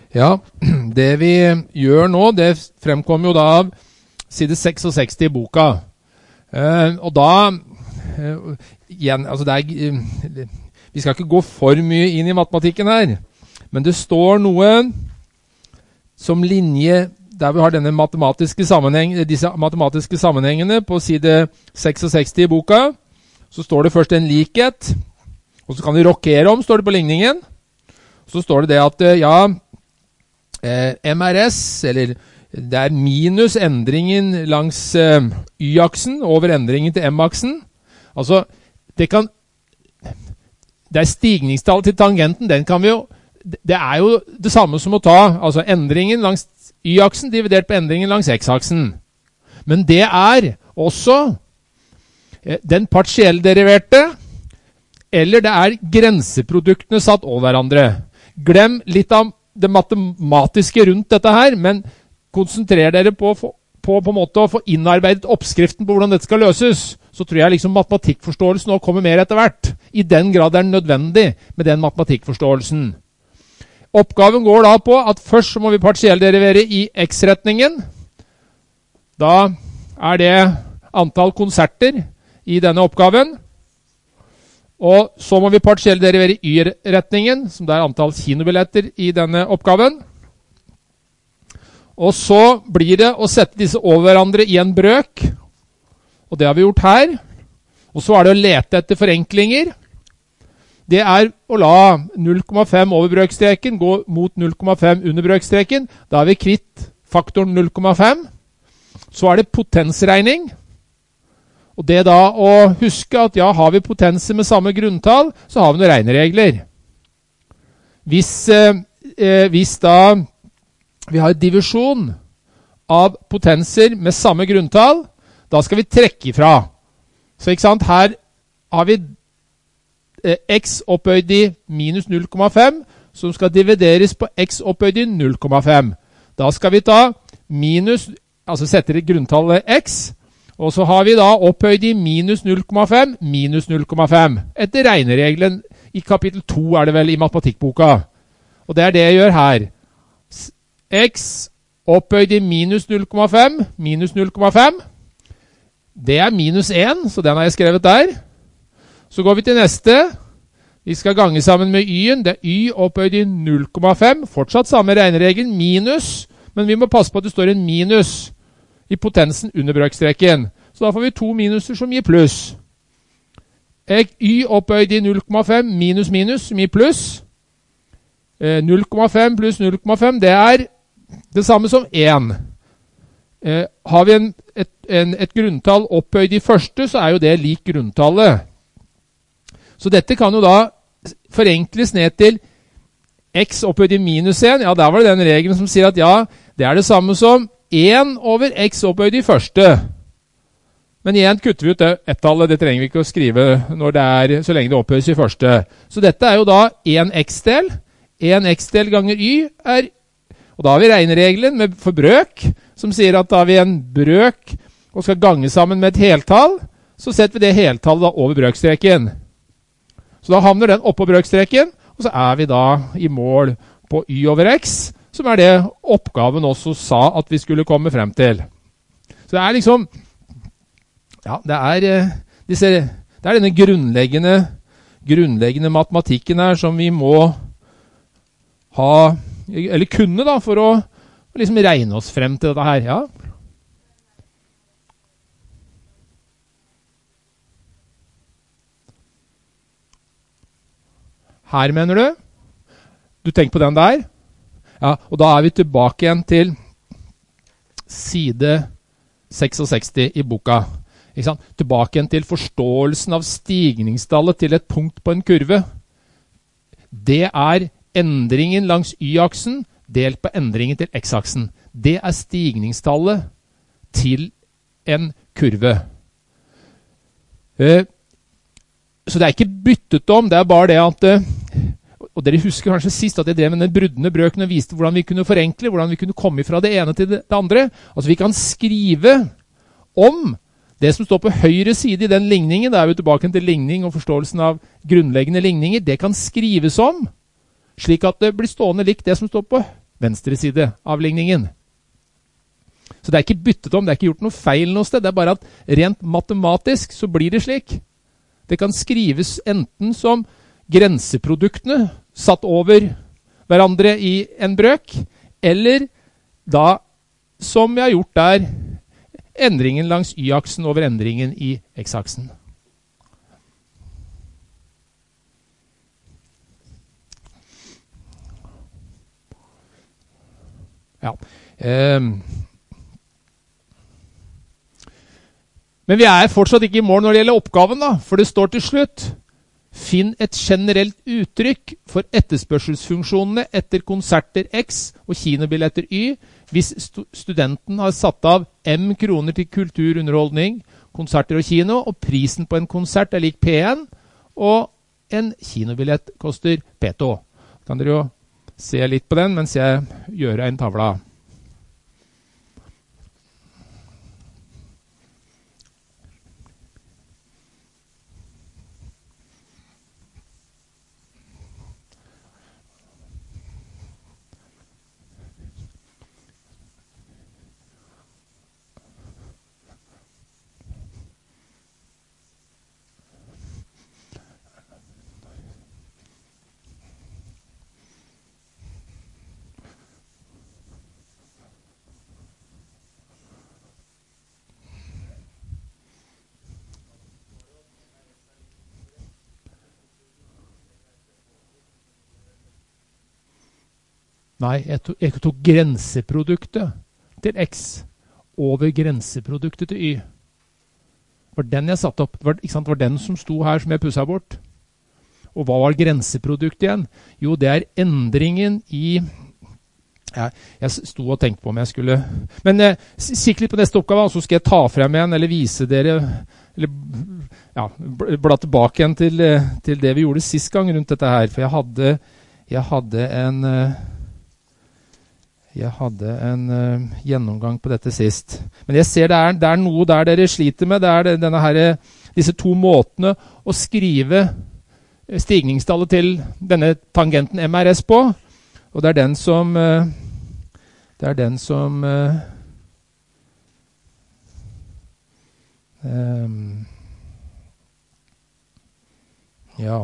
Ja, det vi gjør nå, det fremkommer jo da av side seksogseksti i boka. Eh, og da, eh, igjen, altså det er, eh, vi skal ikke gå for mye inn i matematikken her, men det står noe som linje, der vi har denne matematiske sammenheng, disse matematiske sammenhengene på side seksogseksti i boka, så står det først en likhet, og så kan vi rokere om, står det på ligningen. Så står det det at, ja, eh, M R S, eller det er minus endringen langs eh, Y-aksen over endringen til M-aksen. Altså, det kan, det er stigningstallet til tangenten, den kan vi jo, det er jo det samme som å ta, altså endringen langs Y-aksen dividert på endringen langs X-aksen. Men det er også eh, den partiellderiverte, eller det er grenseproduktene satt over hverandre. Glem litt av det matematiske rundt dette her, men konsentrer dere på, på, på en måte å få innarbeidet oppskriften på hvordan dette skal løses. Så tror jeg liksom matematikkforståelsen nå kommer mer etter hvert. I den grad det er nødvendig med den matematikkforståelsen. Oppgaven går da på at først så må vi partiellderivere i X-retningen. Da er det antall konserter i denne oppgaven. Og så må vi partiellderivere i Y-retningen, som det er antall kinobilletter i denne oppgaven. Og så blir det å sette disse over hverandre i en brøk, og det har vi gjort her. Og så er det å lete etter forenklinger. Det er å la null komma fem over brøkstreken gå mot null komma fem under brøkstreken. Da er vi kvitt faktoren null komma fem. Så er det potensregning. Og det da å huske at ja, har vi potenser med samme grunntall, så har vi noen regneregler. Hvis, eh, hvis da vi har divisjon av potenser med samme grunntall, da skal vi trekke ifra. Så ikke sant, her har vi eh, x opphøyd i minus null komma fem, som skal divideres på x opphøyd i null komma fem. Da skal vi ta minus, altså setter grunntallet x, og så har vi da opphøyd i minus null komma fem, minus null komma fem. Etter regneregelen i kapittel to er det vel i matematikkboka. Og det er det jeg gjør her. X opphøyd i minus null komma fem, minus null komma fem. Det er minus en, så den har jeg skrevet der. Så går vi til neste. Vi skal gange sammen med y-en. Det er y opphøyd i null komma fem. Fortsatt samme regneregel, minus. Men vi må passe på at det står en minus i potensen under brøkstreken. Så da får vi to minuser som gir pluss. Y opphøyd i null komma fem minus minus som gir pluss. Eh, null komma fem pluss null komma fem, det er det samme som én. Eh, har vi en, et, en, et grunntall opphøyd i første, så er jo det lik grunntallet. Så dette kan jo da forenkles ned til x opphøyd i minus en. Ja, der var det den regelen som sier at ja, det er det samme som én over x opphøyd i første. Men igjen kutter vi ut det ett-tallet, det trenger vi ikke å skrive når det er, så lenge det opphøyes i første. Så dette er jo da en x-del. en x-del ganger y er, og da har vi regneregelen med for brøk, som sier at da har vi en brøk og skal gange sammen med et heltall, så setter vi det heltallet da over brøkstreken. Så da havner den oppå brøkstreken, og så er vi da i mål på y over x, som er det oppgaven også sa at vi skulle komme frem til. Så det er liksom, ja, det er, disse, det er denne grunnleggende, grunnleggende matematikken her som vi må ha, eller kunne da, for å liksom regne oss frem til dette her, ja. Her mener du? Du tenker på den der? Ja, og da er vi tilbake igjen til side seksogseksti i boka. Ikke sant? Tilbake igjen til forståelsen av stigningstallet til et punkt på en kurve. Det er endringen langs y-aksen delt på endringen til x-aksen. Det er stigningstallet til en kurve. Så det er ikke byttet om, det er bare det at, og dere husker kanskje sist at jeg drev med den bruddende brøken og viste hvordan vi kunne forenkle, hvordan vi kunne komme fra det ene til det andre. Altså vi kan skrive om det som står på høyre side i den ligningen, da er vi tilbake til ligning og forståelsen av grunnleggende ligninger, det kan skrives om, slik at det blir stående likt det som står på venstre side av ligningen. Så det er ikke byttet om, det er ikke gjort noe feil noe sted, det er bare at rent matematisk så blir det slik. Det kan skrives enten som grenseproduktene satt over hverandre i en brøk, eller da, som vi har gjort der, endringen langs y-aksen over endringen i x-aksen. Ja. Um, Men vi er fortsatt ikke i mål når det gjelder oppgaven, da, for det står til slutt: finn et generelt uttrykk for etterspørselsfunksjonene etter konserter X og kinobilletter Y, hvis stu studenten har satt av M kroner til kultur, underholdning, konserter og kino, og prisen på en konsert er lik P en, og en kinobillett koster P to. Kan dere jo se litt på den mens jeg gjør en tavla. Nei, jeg tok, jeg tok grenseproduktet til X over grenseproduktet til Y. Det var den jeg satte opp. Det var, ikke sant, det var den som sto her som jeg pusset bort. Og hva var grenseproduktet igjen? Jo, det er endringen i... Ja, jeg sto og tenkte på om jeg skulle... Men eh, sikk litt på neste oppgave, så skal jeg ta frem igjen, eller vise dere, eller ja, bla tilbake igjen til, til det vi gjorde sist gang rundt dette her. For jeg hadde, jeg hadde en... Jeg hadde en uh, gjennomgang på dette sist. Men jeg ser det er, det er noe der dere sliter med. Det er det, denne her, disse to måtene å skrive stigningstallet til denne tangenten M R S på. Og det er den som... Uh, det er den som... Uh, um, ja...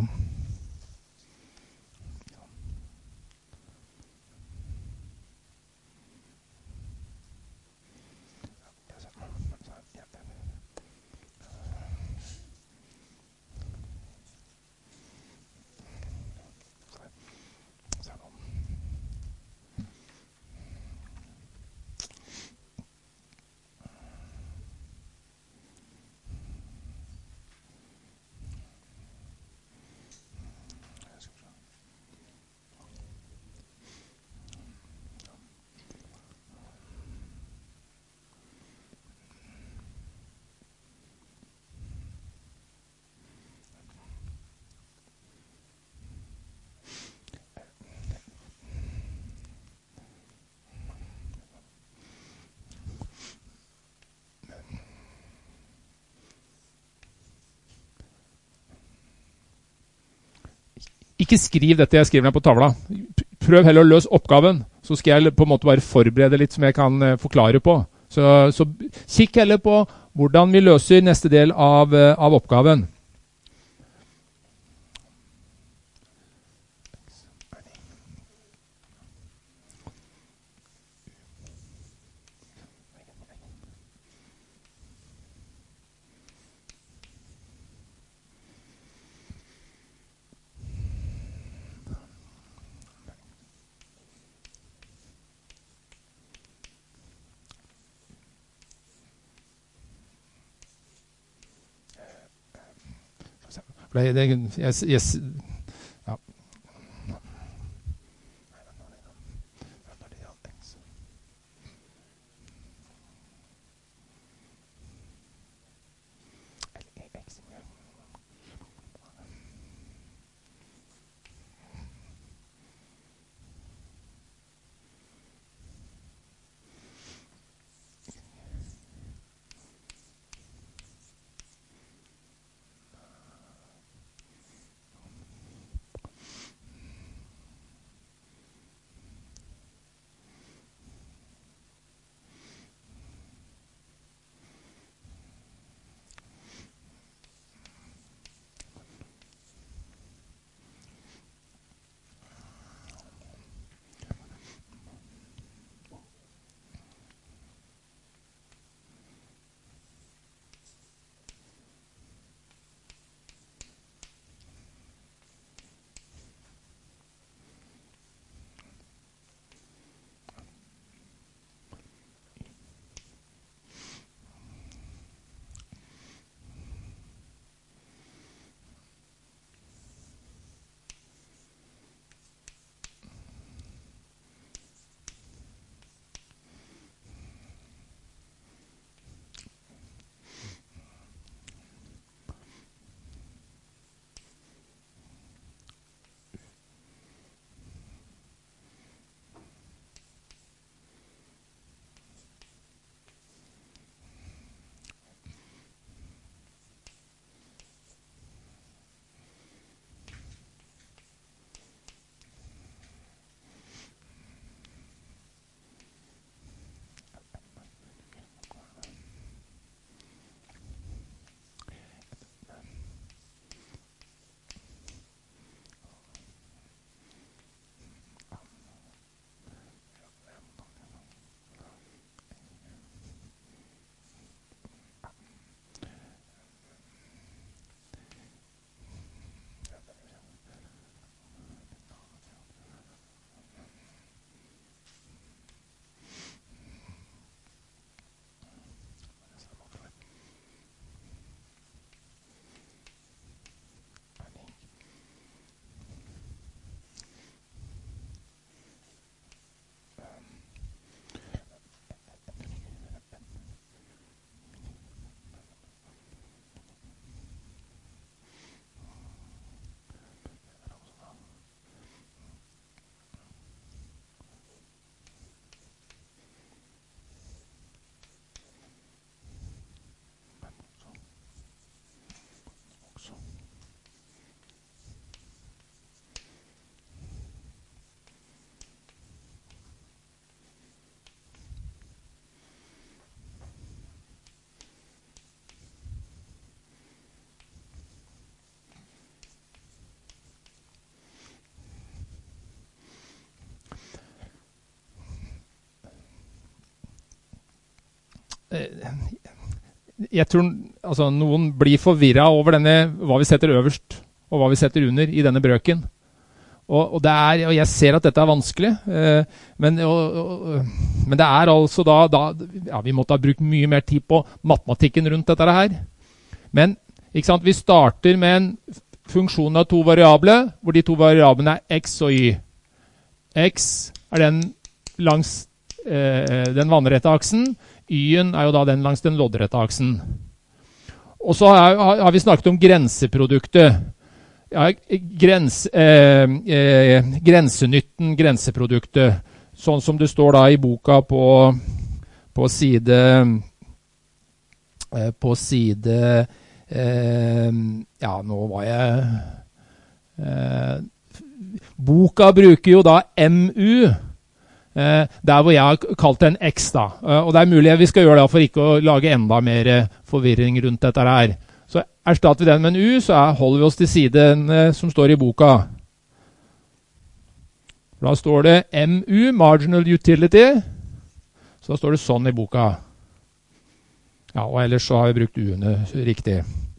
Ikke skriv dette jeg skriver ned på tavla. Prøv heller å løse oppgaven, så skal jeg på en måte bare forberede litt som jeg kan uh, forklare på. Så, så kikk heller på hvordan vi løser neste del av, uh, av oppgaven. Det, det, jeg, jeg, ja. jeg tror altså, noen blir forvirret over denne, hva vi setter øverst og hva vi setter under i denne brøken. Og, og, det er, og jeg ser at dette er vanskelig, eh, men, og, og, men det er altså da, da ja, vi måtte ha brukt mye mer tid på matematikken rundt dette her. Men ikke sant, vi starter med en funksjon av to variable, hvor de to variablene er x og y. X er den langs eh, den vannrette aksen, y-en er jo da den langs den loddrette aksen. Og så har, har vi snakket om grenseproduktet. Ja, grens, eh, eh, grensenytten, grenseproduktet, sånn som det står da i boka på, på side, eh, på side, eh, ja, nå var jeg, eh, boka bruker jo da M U, eh, der hvor jeg har kalt det en X da, eh, og det er mulig vi skal gjøre det for ikke å lage enda mer forvirring rundt dette her. Så erstatter vi den med en U, så holder vi oss til siden som står i boka. Da står det M U, Marginal Utility. Så da står det sånn i boka. Ja, og ellers så har vi brukt U-ene riktig.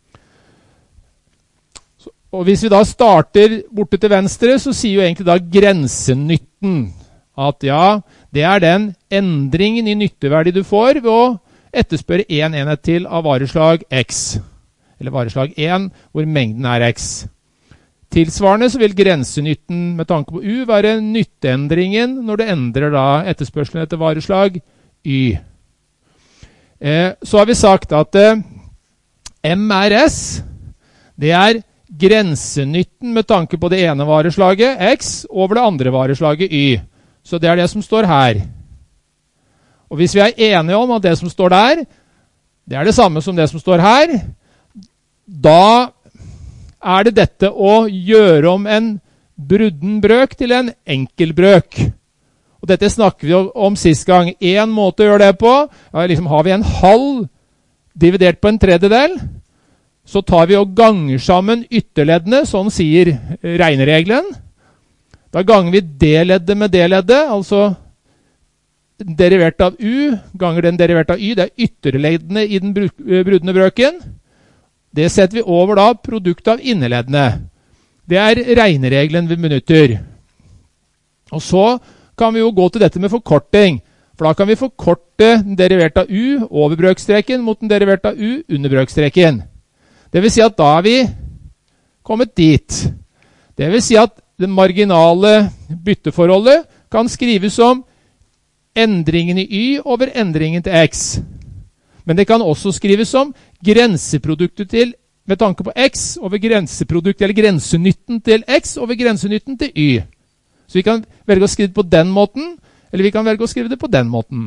Så, og hvis vi da starter borte til venstre, så sier jo egentlig da grensenytten at ja, det er den endringen i nytteverdi du får ved å etterspørre en enhet til av vareslag X. Eller vareslag én, hvor mengden er x. Tilsvarende så vil grensenytten med tanke på U være nytteendringen når du endrer da etterspørselen etter vareslag Y. Eh, så har vi sagt at eh, M R S, det er grensenytten med tanke på det ene vareslaget X over det andre vareslaget Y. Så det er det som står her. Og hvis vi er enige om at det som står der, det er det samme som det som står her, da er det dette å gjøre om en brudden brøk til en enkel brøk. Og dette snakker vi om sist gang. En måte å gjøre det på, ja, liksom har vi en halv dividert på en tredjedel, så tar vi og ganger sammen ytterleddene, sånn sier regneregelen. Da ganger vi D-leddet med D-leddet, altså derivert av U, ganger den derivert av Y, det er ytterleddene i den brudne brøken. Det setter vi over da produkt av inneleddene. Det er regneregelen vi benytter. Og så kan vi jo gå til dette med forkorting. For da kan vi forkorte den derivert av U over brøkstreken mot den derivert av U under brøkstreken. Det vil si at da er vi kommet dit. Det vil si at det marginale bytteforholdet kan skrives som endringen i Y over endringen til X. Men det kan også skrives som grenseproduktet til, med tanke på X, over grenseproduktet, eller grensenytten til X over grensenytten til Y. Så vi kan velge å skrive det på den måten, eller vi kan velge å skrive det på den måten.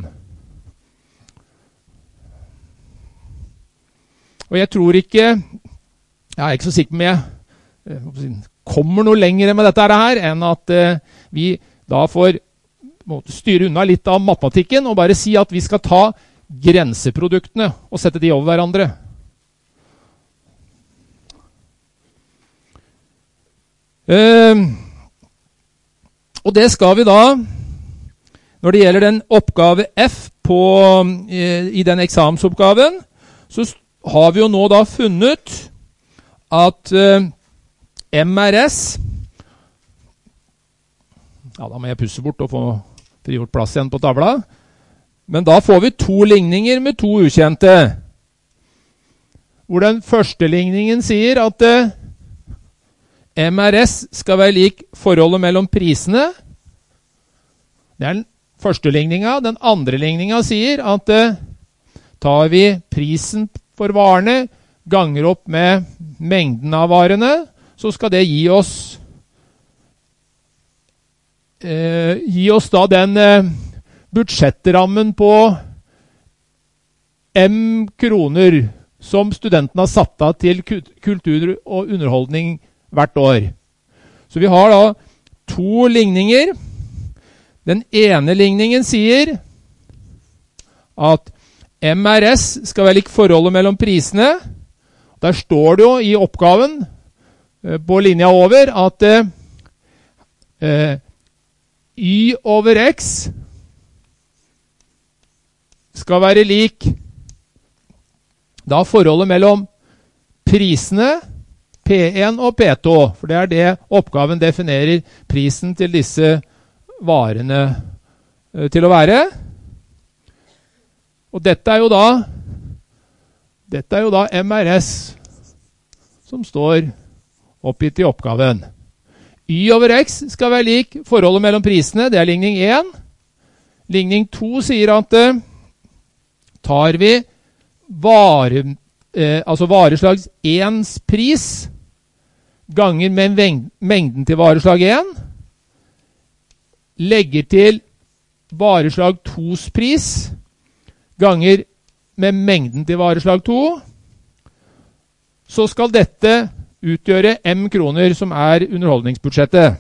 Og jeg tror ikke, jeg er ikke så sikker med, jeg kommer noe lenger med dette her, enn at eh, vi da får måtte styre unna litt av matematikken, og bare si at vi skal ta grenseproduktene og sette de over hverandre. Uh, og det skal vi da, når det gjelder den oppgave F på, uh, i den eksamensoppgaven, så har vi jo nå da funnet at uh, M R S, ja da må jeg pusse bort og få frigjort plass igjen på tavla, men da får vi to ligninger med to ukjente. Hvor den første ligningen sier at eh, M R S skal være lik forholdet mellom prisene. Det er den første ligninga. Den andre ligninga sier at eh, tar vi prisen for varene, ganger opp med mengden av varene, så skal det gi oss, eh, gi oss da den eh, budsjettrammen på M kroner som studentene har satt av til kultur og underholdning hvert år. Så vi har da to ligninger. Den ene ligningen sier at M R S skal være lik forholdet mellom prisene. Der står det jo i oppgaven på linja over at eh, Y over X skal være lik da forholdet mellom prisene P en og P to, for det er det oppgaven definerer prisen til disse varene til å være. Og dette er jo da, dette er jo da M R S som står oppgitt i oppgaven. Y over X skal være lik forholdet mellom prisene, det er ligning én. Ligning to sier at tar vi vare, eh, altså vareslags éns pris ganger med mengden til vareslag én, legger til vareslag tos pris ganger med mengden til vareslag to, så skal dette utgjøre M kroner, som er underholdningsbudsjettet.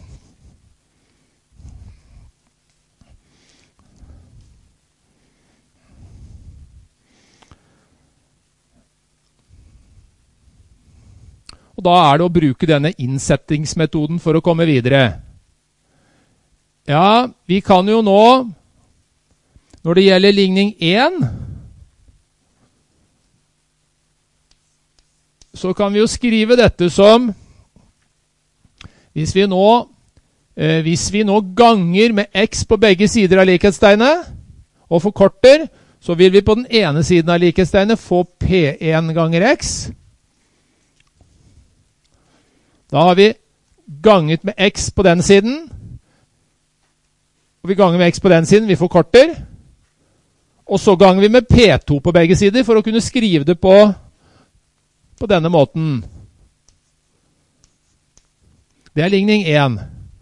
Og da er det å bruke denne innsettingsmetoden for å komme videre. Ja, vi kan jo nå, når det gjelder ligning én, så kan vi jo skrive dette som, hvis vi nå, eh, hvis vi nå ganger med X på begge sider av likhetstegnet, og forkorter, så vil vi på den ene siden av likhetstegnet få P en ganger X. Da har vi ganget med X på den siden, og vi ganger med X på den siden, vi forkorter, og så ganger vi med P to på begge sider for å kunne skrive det på, på denne måten. Det er ligning én.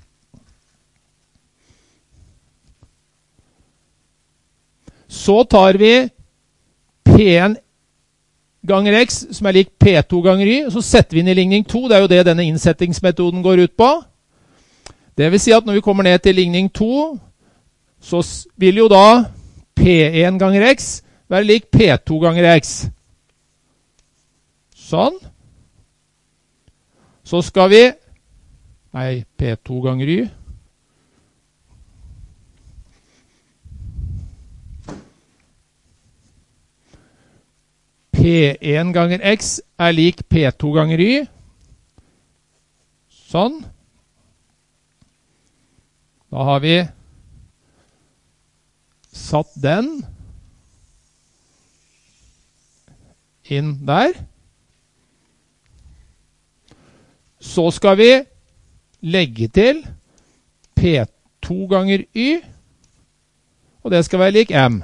Så tar vi P en ganger X, som er lik P to ganger Y, og så setter vi inn i ligning to. Det er jo det denne innsettingsmetoden går ut på. Det vil si at når vi kommer ned til ligning to, så vil jo da P en ganger X være lik P to ganger X. Sånn. Så skal vi, nei, P to ganger Y. P en ganger X er lik P to ganger Y. Sånn. Da har vi satt den inn der. Så skal vi legge til P to ganger Y, og det skal være lik M.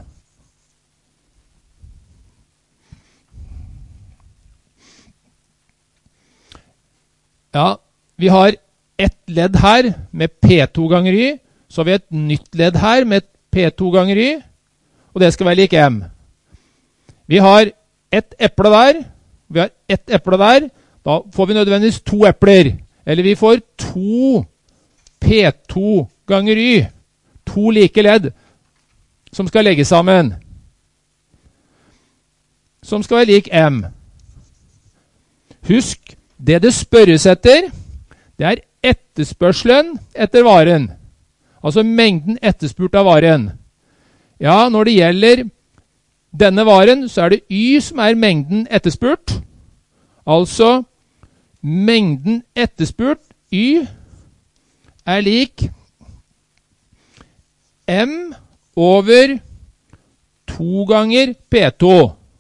Ja, vi har ett ledd her med P to ganger Y, så har vi et nytt ledd her med P to ganger Y, og det skal være lik M. Vi har ett eple der, vi har ett eple der, da får vi nødvendigvis to epler, eller vi får to P to ganger Y, to like ledd, som skal legge sammen, som skal være lik M. Husk, det det spørres etter, det er etterspørselen etter varen. Altså mengden etterspurt av varen. Ja, når det gjelder denne varen, så er det Y som er mengden etterspurt. Altså, mengden etterspurt, Y, er lik M over to ganger P to.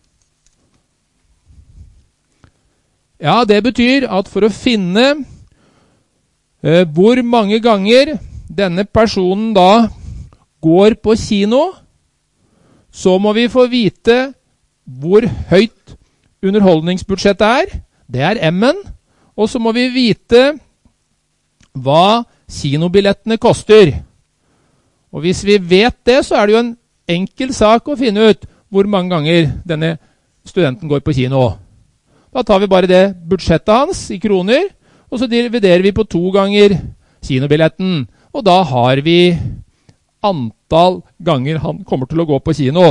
Ja, det betyr at for å finne eh, hvor mange ganger denne personen da går på kino, så må vi få vite hvor høyt underholdningsbudsjettet er. Det er M-en. Og så må vi vite hva kinobillettene koster. Og hvis vi vet det, så er det jo en enkel sak å finne ut hvor mange ganger denne studenten går på kino. Da tar vi bare det budsjettet hans i kroner, og så dividerer vi på to ganger kinobilletten. Og da har vi antall ganger han kommer til å gå på kino.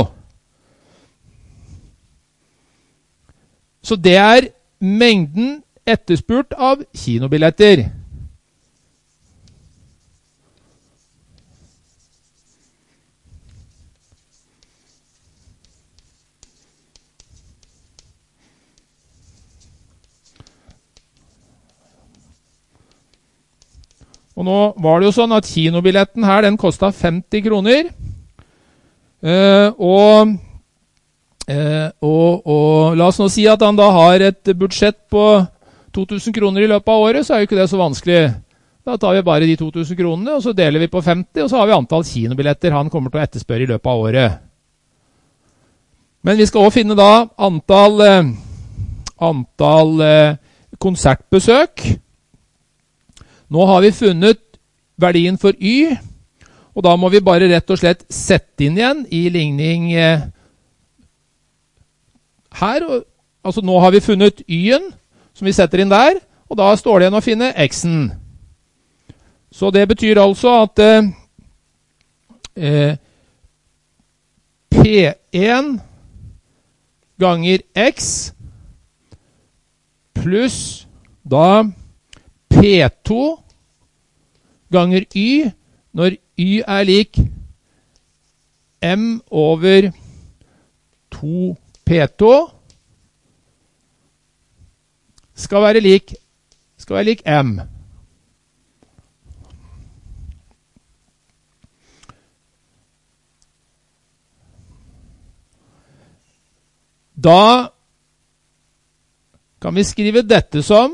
Så det er mengden etterspurt av kinobilletter. Og nå var det jo sånn at kinobilletten her, den kostet femti kroner. Eh, og, eh, og, og la oss nå si at han da har et budsjett på to tusen kroner i løpet av året, så er jo ikke det så vanskelig. Da tar vi bare de to tusen kronene, og så deler vi på femti, og så har vi antall kinobilletter han kommer til å etterspørre i løpet av året. Men vi skal også finne da antall, eh, antall eh, konsertbesøk. Nå har vi funnet verdien for Y, og da må vi bare rett og slett sette inn igjen i ligning eh, her. Og, altså nå har vi funnet Y-en, som vi setter inn der, og da står det igjen å finne X-en. Så det betyr altså at eh, P en ganger X pluss da P to ganger Y, når Y er lik M over to P to, skal være lik, skal være lik M. Da kan vi skrive dette som,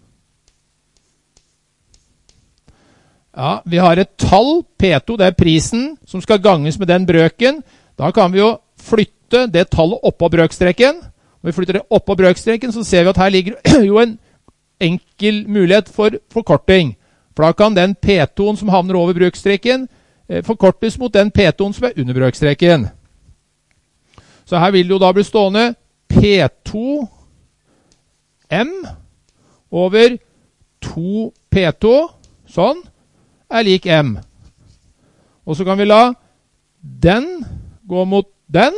ja, vi har et tall, P to, det er prisen, som skal ganges med den brøken. Da kan vi jo flytte det tallet oppå brøkstreken. Når vi flytter det oppå brøkstreken, så ser vi at her ligger jo en enkel mulighet for forkorting. For da kan den P to-en som havner over brøkstreken forkortes mot den P to-en som er under brøkstreken. Så her vil det jo da bli stående P to M over to P to, sånn, er lik M. Og så kan vi la den gå mot den.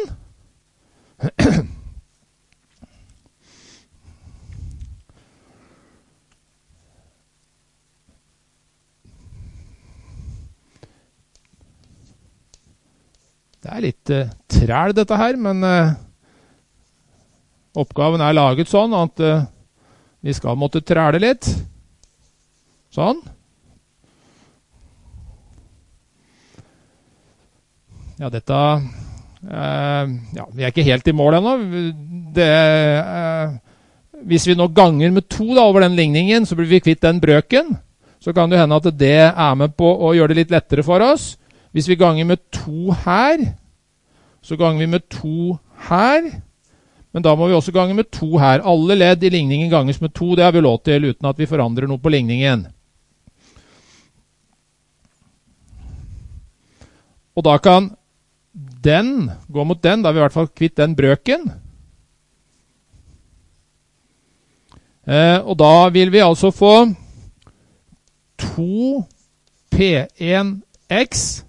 Det er litt uh, træl dette her, men uh, oppgaven er laget sånn at uh, vi skal måtte træle litt. Sånn. Ja, dette, uh, ja, vi er ikke helt i mål ennå. Det, uh, hvis vi nå ganger med to da, over den ligningen, så blir vi kvitt den brøken. Så kan det hende at det er med på å gjøre det litt lettere for oss. Hvis vi ganger med to her, så ganger vi med to her, men da må vi også gange med to her. Alle ledd i ligningen ganges med to, det har vi lov til uten at vi forandrer noe på ligningen. Og da kan den gå mot den, da har vi i hvert fall kvitt den brøken. Eh, og da vil vi altså få to P en X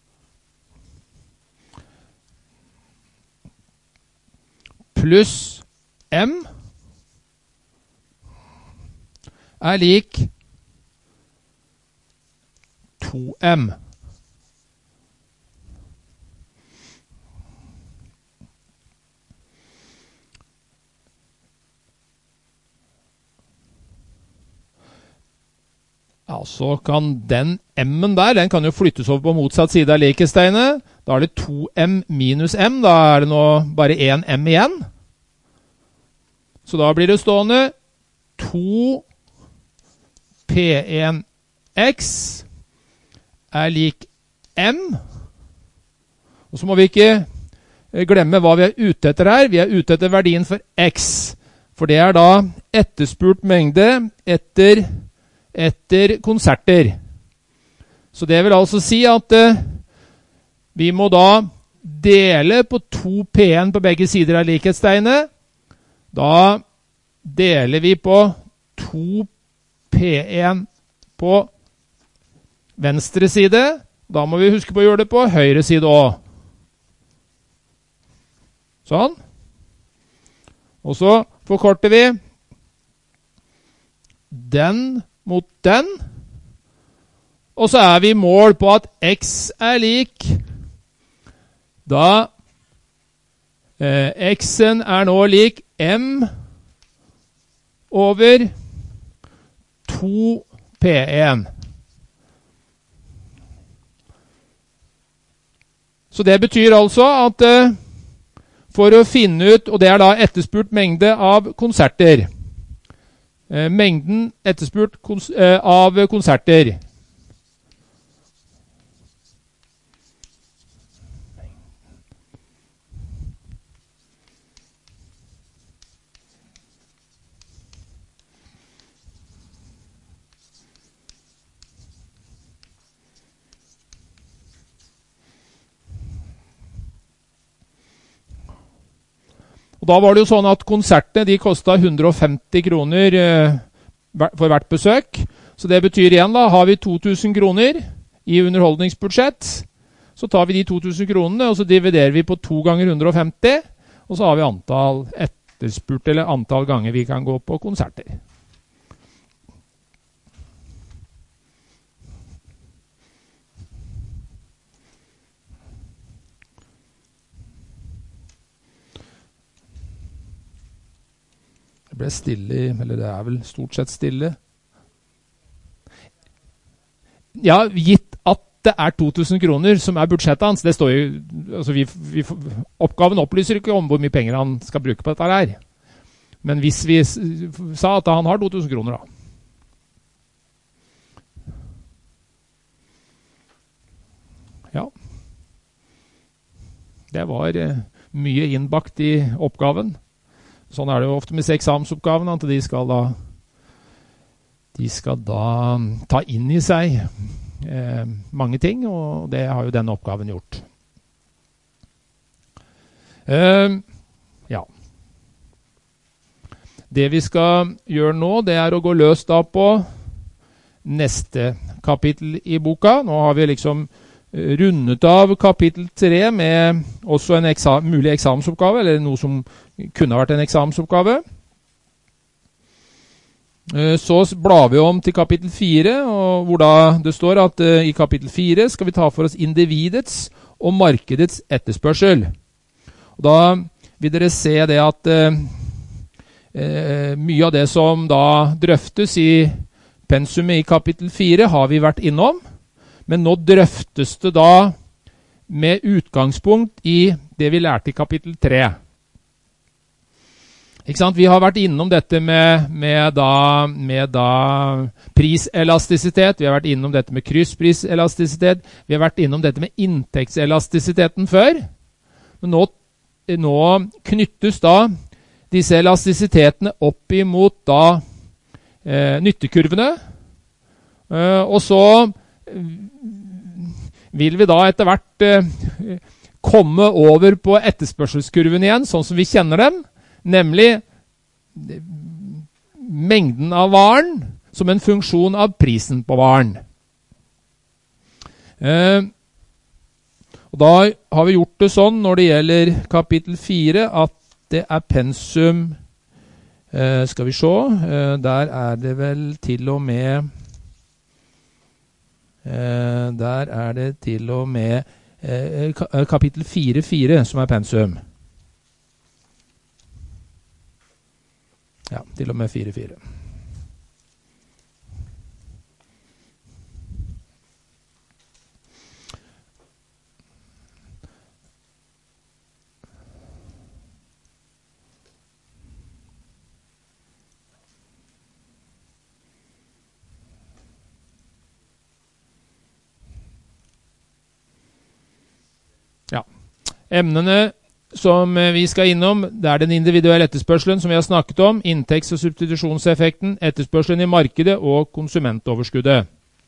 pluss M er lik to M. Ja, så kan den M-en der, den kan jo flyttes over på motsatt side av likesteinet. Da er det to M minus M, da er det nå bare én M igjen. Så da blir det stående to P en X er lik M. Og så må vi ikke glemme hva vi er ute etter her. Vi er ute etter verdien for X, for det er da etterspurt mengde etter etter konserter. Så det vil altså si at eh, vi må da dele på to P en på begge sider av likhetstegnet. Da deler vi på to P en på venstre side. Da må vi huske på å gjøre det på høyre side også. Sånn. Og så forkorter vi den mot den, og så er vi i mål på at X er lik, da eh, X-en er nå lik M over to P en. Så det betyr altså at eh, for å finne ut, og det er da etterspurt mengde av konserter, eh, mengden etterspurt kons eh, av konserter, og da var det jo sånn at konsertene de kostet hundre og femti kroner eh, for hvert besøk. Så det betyr igjen da, har vi to tusen kroner i underholdningsbudsjett, så tar vi de to tusen kronene, og så dividerer vi på to ganger hundre og femti, og så har vi antall etterspurt, eller antall ganger vi kan gå på konserter. Det ble stille, eller det er vel stort sett stille. Ja, gitt at det er to tusen kroner som er budsjettet hans, det står jo, altså vi, vi, oppgaven opplyser ikke om hvor mye penger han skal bruke på dette her. Men hvis vi sa at han har to tusen kroner da. Ja. Det var eh, mye innbakt i oppgaven. Sånn er det jo ofte med eksamensoppgavene, at de skal da, de skal da ta inn i seg eh, mange ting, og det har jo denne oppgaven gjort. Eh, ja. Det vi skal gjøre nå, det er å gå løs da på neste kapittel i boka. Nå har vi liksom rundet av kapittel tre med også en eksa- mulig eksamensoppgave, eller noe som kunne vært en eksamensoppgave. Så blar vi om til kapittel fire, og hvor da det står at uh, i kapittel fire skal vi ta for oss individets og markedets etterspørsel. Og da vil dere se det at uh, uh, mye av det som da drøftes i pensumet i kapittel fire har vi vært innom, men nå drøftes det da med utgangspunkt i det vi lærte i kapittel tre. Ikke sant? Vi har vært innom dette med, med, da, med da priselastisitet, vi har vært innom dette med krysspriselastisitet, vi har vært innom dette med inntektselastisiteten før. Men nå, nå knyttes da disse elastisitetene opp imot da eh, nyttekurvene, eh, og så vil vi da etter hvert eh, komme over på etterspørselskurven igjen, sånn som vi kjenner dem, nemlig mengden av varen som en funksjon av prisen på varen. Eh, og da har vi gjort det sånn når det gjelder kapittel fire, at det er pensum, eh, skal vi se, eh, der er det vel til og med Uh, der er det til og med uh, kapittel fire fire som er pensum. Ja, til og med fire fire. Emnene som vi skal innom, det er den individuelle etterspørselen som vi har snakket om, inntekts- og substitusjonseffekten, etterspørselen i markedet og konsumentoverskuddet.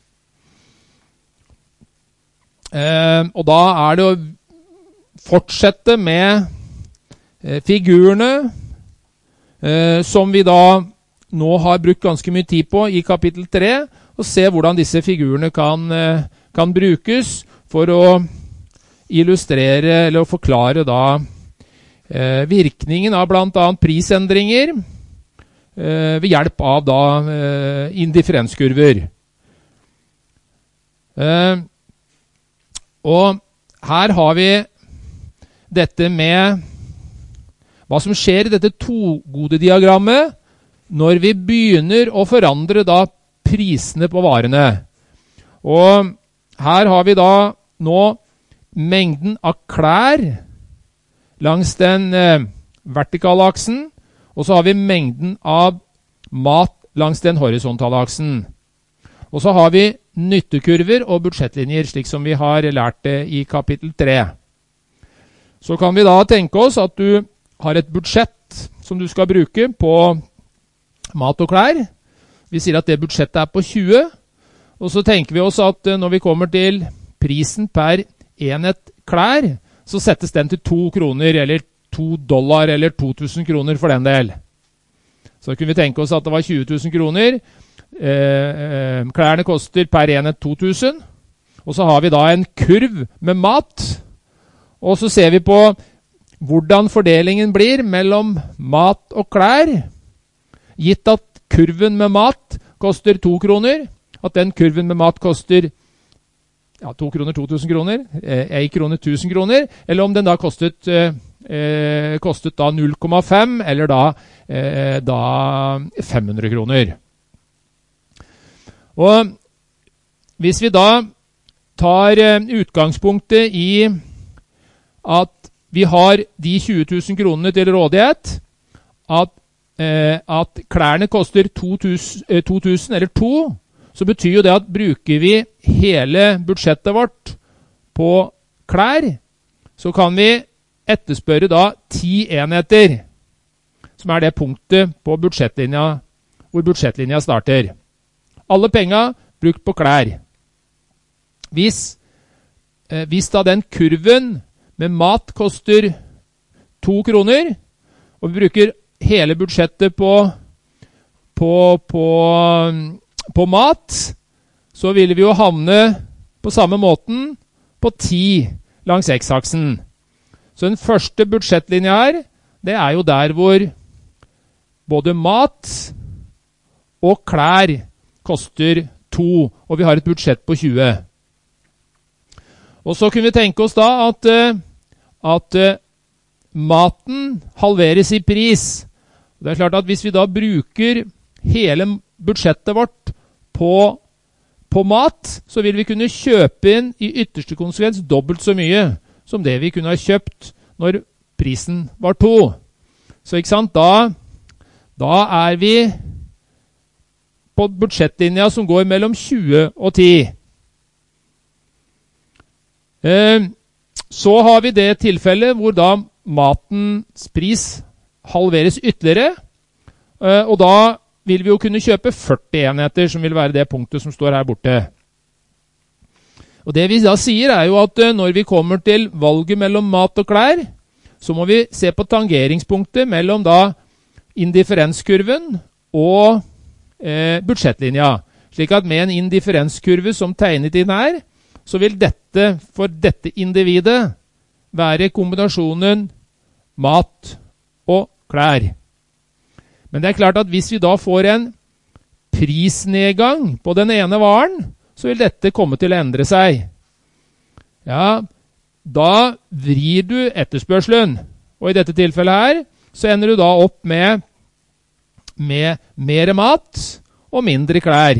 Eh, og da er det å fortsette med eh, figurene eh, som vi da nå har brukt ganske mye tid på i kapittel tre, og se hvordan disse figurene kan, eh, kan brukes for å illustrere eller forklare da eh, virkningen av blant annet prisendringer eh, ved hjelp av da eh, indifferenskurver. Eh, og her har vi dette med hva som skjer i dette togodediagrammet når vi begynner å forandre da prisene på varene. Og her har vi da nå mengden av klær langs den eh, vertikale aksen, og så har vi mengden av mat langs den horisontale aksen. Og så har vi nyttekurver og budsjettlinjer, slik som vi har lært det i kapittel tre. Så kan vi da tenke oss at du har et budsjett som du skal bruke på mat og klær. Vi sier at det budsjettet er på tjue, og så tenker vi oss at når vi kommer til prisen per enhet klær, så settes den til to kroner, eller to dollar, eller to tusen kroner for den del. Så kunne vi tenke oss at det var tjue tusen kroner. Eh, klærne koster per enhet to tusen, og så har vi da en kurv med mat, og så ser vi på hvordan fordelingen blir mellom mat og klær, gitt at kurven med mat koster to kroner, at den kurven med mat koster ja, to kroner, to tusen kroner, eh, en krone, tusen kroner, eller om den da kostet, eh, eh, kostet da null komma fem, eller da, eh, da fem hundre kroner. Og hvis vi da tar utgangspunktet i at vi har de tjue tusen kronene til rådighet, at, eh, at klærne koster to tusen eller to, så betyr jo det at bruker vi hele budsjettet vårt på klær, så kan vi etterspørre da ti enheter, som er det punktet på budsjettlinja, hvor budsjettlinja starter. Alle penger brukt på klær. Hvis, eh, hvis da den kurven med mat koster to kroner, og vi bruker hele budsjettet på, på, på, på mat, så vil vi jo havne på samme måten på ti langs x-aksen. Så den første budsjettlinja her, det er jo der hvor både mat og klær koster to, og vi har et budsjett på tjue. Og så kunne vi tenke oss da at, at maten halveres i pris. Det er klart at hvis vi da bruker hele budsjettet vårt på, på mat, så vil vi kunne kjøpe inn i ytterste konsekvens dobbelt så mye som det vi kunne ha kjøpt når prisen var to. Så ikke sant, da, da er vi på budsjettlinja som går mellom tjue og ti. Eh, så har vi det tilfellet hvor da matens pris halveres ytterligere, eh, og da vil vi jo kunne kjøpe førti enheter, som vil være det punktet som står her borte. Og det vi da sier er jo at eh, når vi kommer til valget mellom mat og klær, så må vi se på tangeringspunktet mellom da indifferenskurven og Eh, budsjettlinja, slik at med en indifferenskurve som tegnet inn her, så vil dette for dette individet være kombinasjonen mat og klær. Men det er klart at hvis vi da får en prisnedgang på den ene varen, så vil dette komme til å endre seg. Ja, da vrir du etterspørselen, og i dette tilfellet her, så ender du da opp med med mer mat og mindre klær.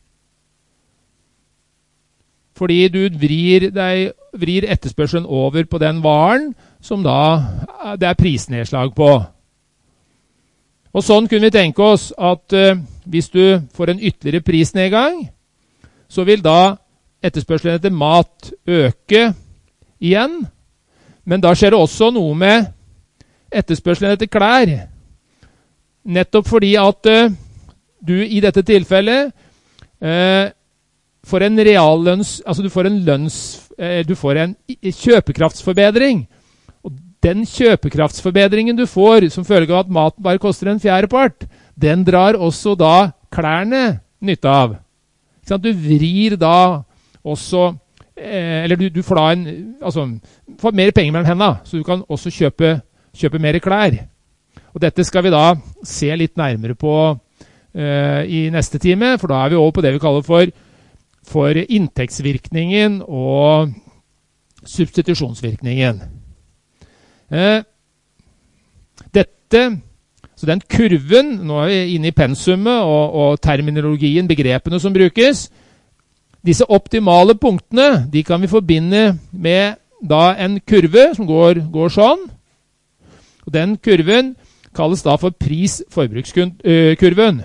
Fordi du vrir, deg, vrir etterspørselen over på den varen som da det er prisnedslag på. Og sånn kunne vi tenke oss at uh, hvis du får en ytterligere prisnedgang, så vil da etterspørselen etter mat øke igjen. Men da skjer det også noe med etterspørselen etter klær. Nettopp fordi at uh, du i dette tilfellet uh, får en reallønns, altså du får en lønns, uh, du får en kjøpekraftsforbedring. Og den kjøpekraftsforbedringen du får som følge av at maten bare koster en fjerdepart, den drar også da klærne nytte av. Ikke sant? Du vrir da også, uh, eller du, du får da en, altså, får mer penger mellom hendene, så du kan også kjøpe, kjøpe mer klær. Og dette skal vi da se litt nærmere på uh, i neste time, for da er vi over på det vi kaller for, for inntektsvirkningen og substitusjonsvirkningen. Uh, dette, så den kurven, nå er vi inne i pensumet og, og terminologien, begrepene som brukes, disse optimale punktene, de kan vi forbinde med da en kurve som går, går sånn. Og den kurven kalles da for pris-forbrukskurven.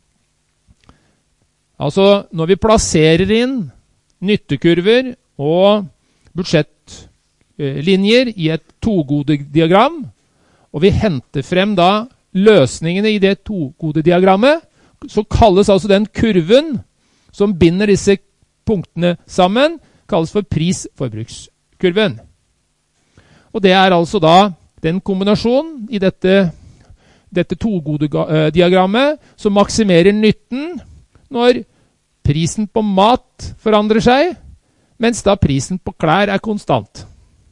Altså, når vi plasserer inn nyttekurver og budsjettlinjer i et togodediagram, og vi henter frem da løsningene i det togodediagrammet, så kalles altså den kurven som binder disse punktene sammen, kalles for pris-forbrukskurven. Og det er altså da den kombinasjonen i dette, dette togodediagrammet som maksimerer nytten når prisen på mat forandrer seg, mens da prisen på klær er konstant.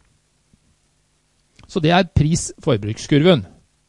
Så det er pris-forbrukskurven.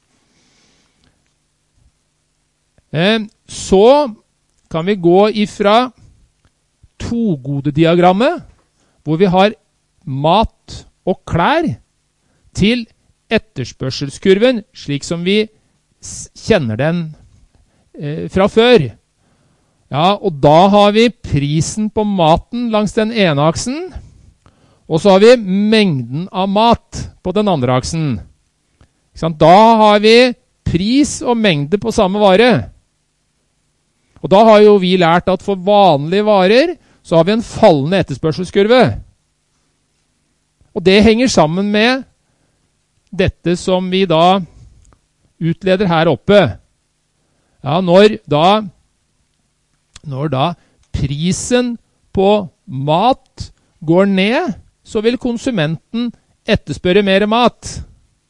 Så kan vi gå ifra togodediagrammet, hvor vi har mat og klær, til etterspørselskurven, slik som vi kjenner den fra før. Ja, og da har vi prisen på maten langs den ene aksen, og så har vi mengden av mat på den andre aksen. Da har vi pris og mengde på samme vare. Og da har jo vi lært at for vanlige varer så har vi en fallende etterspørselskurve. Og det henger sammen med dette som vi da utleder her oppe. Ja, når da, når da prisen på mat går ned, så vil konsumenten etterspørre mer mat.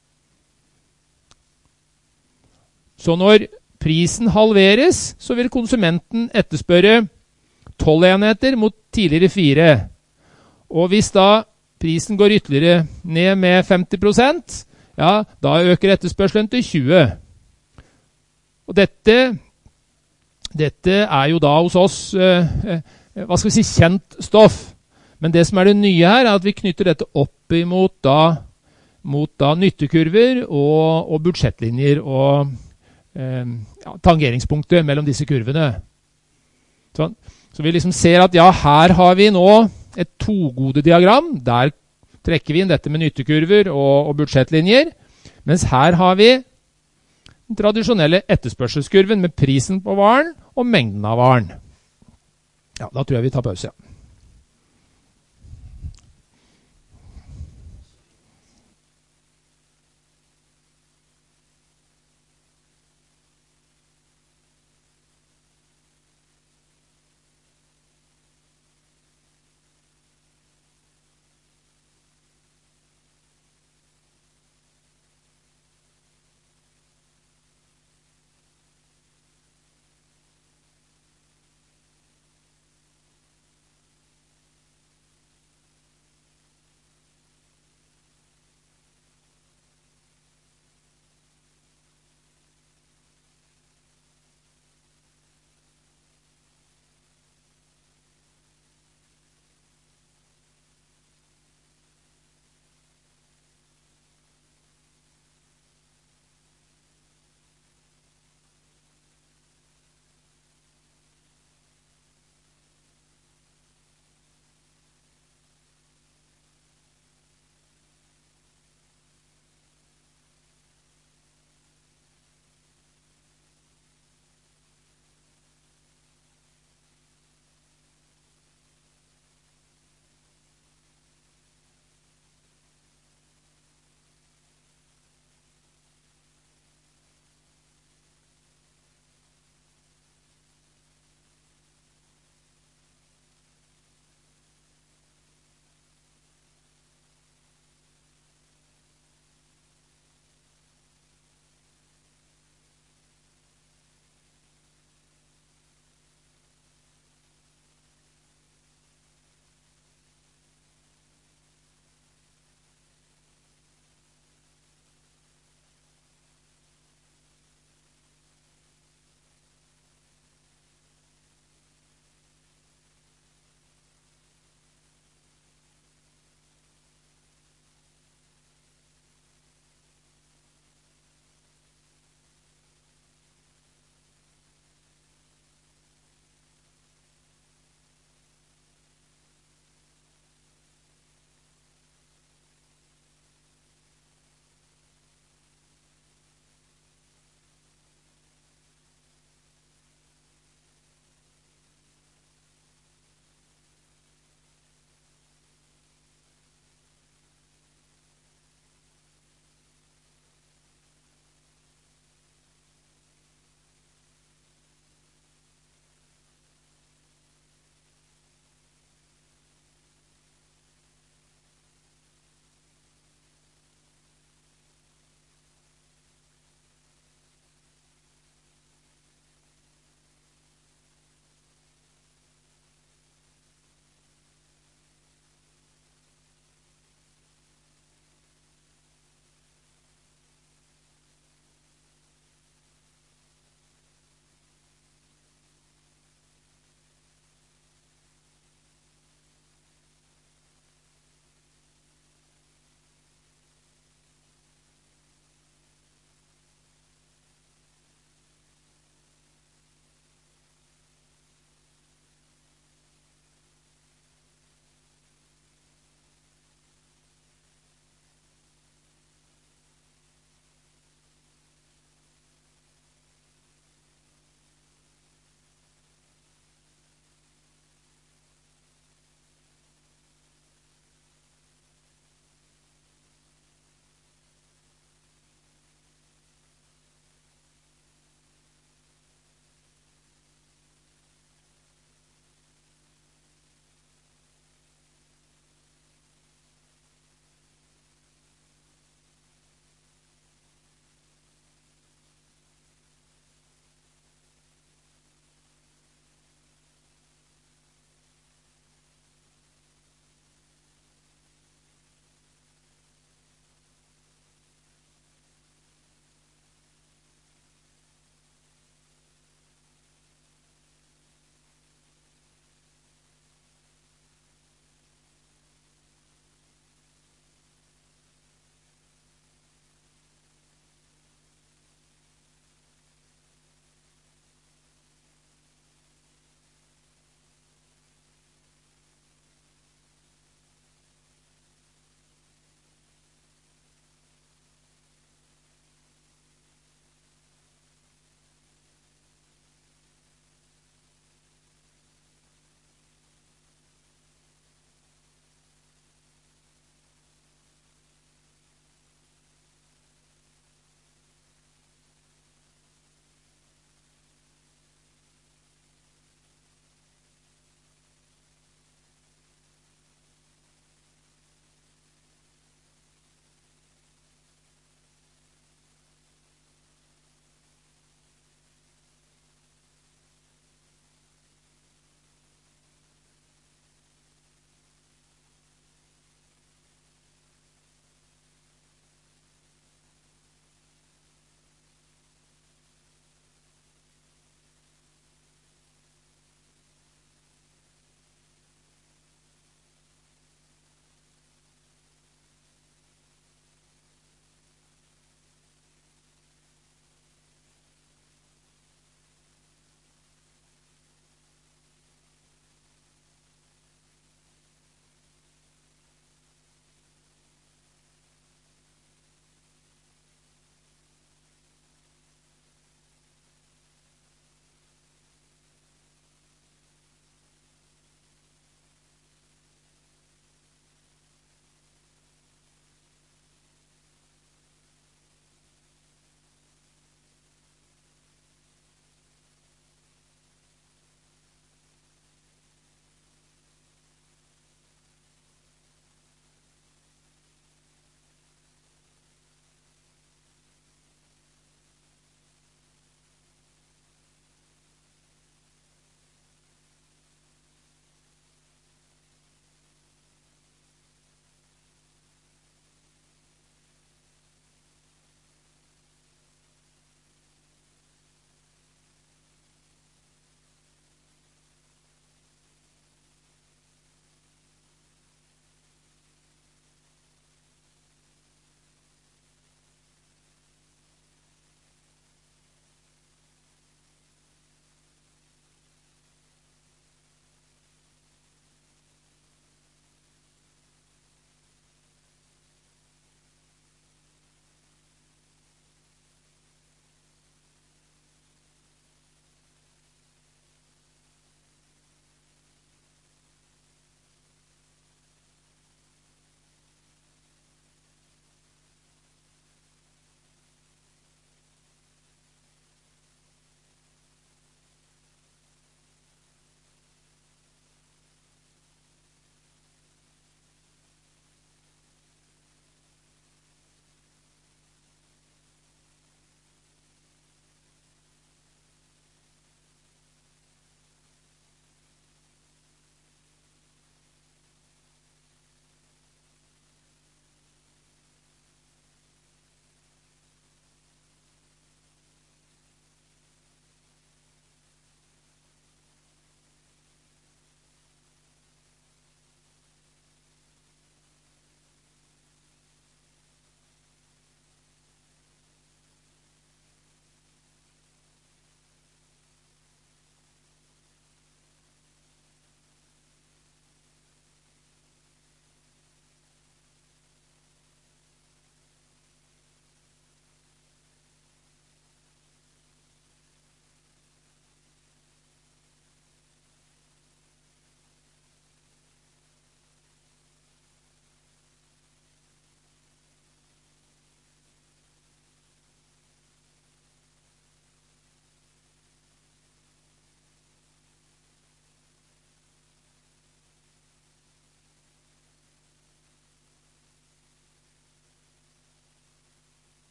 Så når prisen halveres, så vil konsumenten etterspørre tolv enheter mot tidligere fire. Og hvis da prisen går ytterligere ned med femti prosent, ja, da øker etterspørselen til tjue. Og dette, dette er jo da hos oss, eh, hva skal vi si, kjent stoff. Men det som er det nye her, er at vi knytter dette opp imot da, mot da nyttekurver og, og budsjettlinjer og eh, ja, tangeringspunkter mellom disse kurvene. Sånn. Så vi liksom ser at ja, her har vi nå et togodediagram. Der trekker vi inn dette med nyttekurver og, og budsjettlinjer. Mens her har vi den tradisjonelle etterspørselskurven med prisen på varen og mengden av varen. Ja, da tror jeg vi tar pause.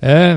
Eh,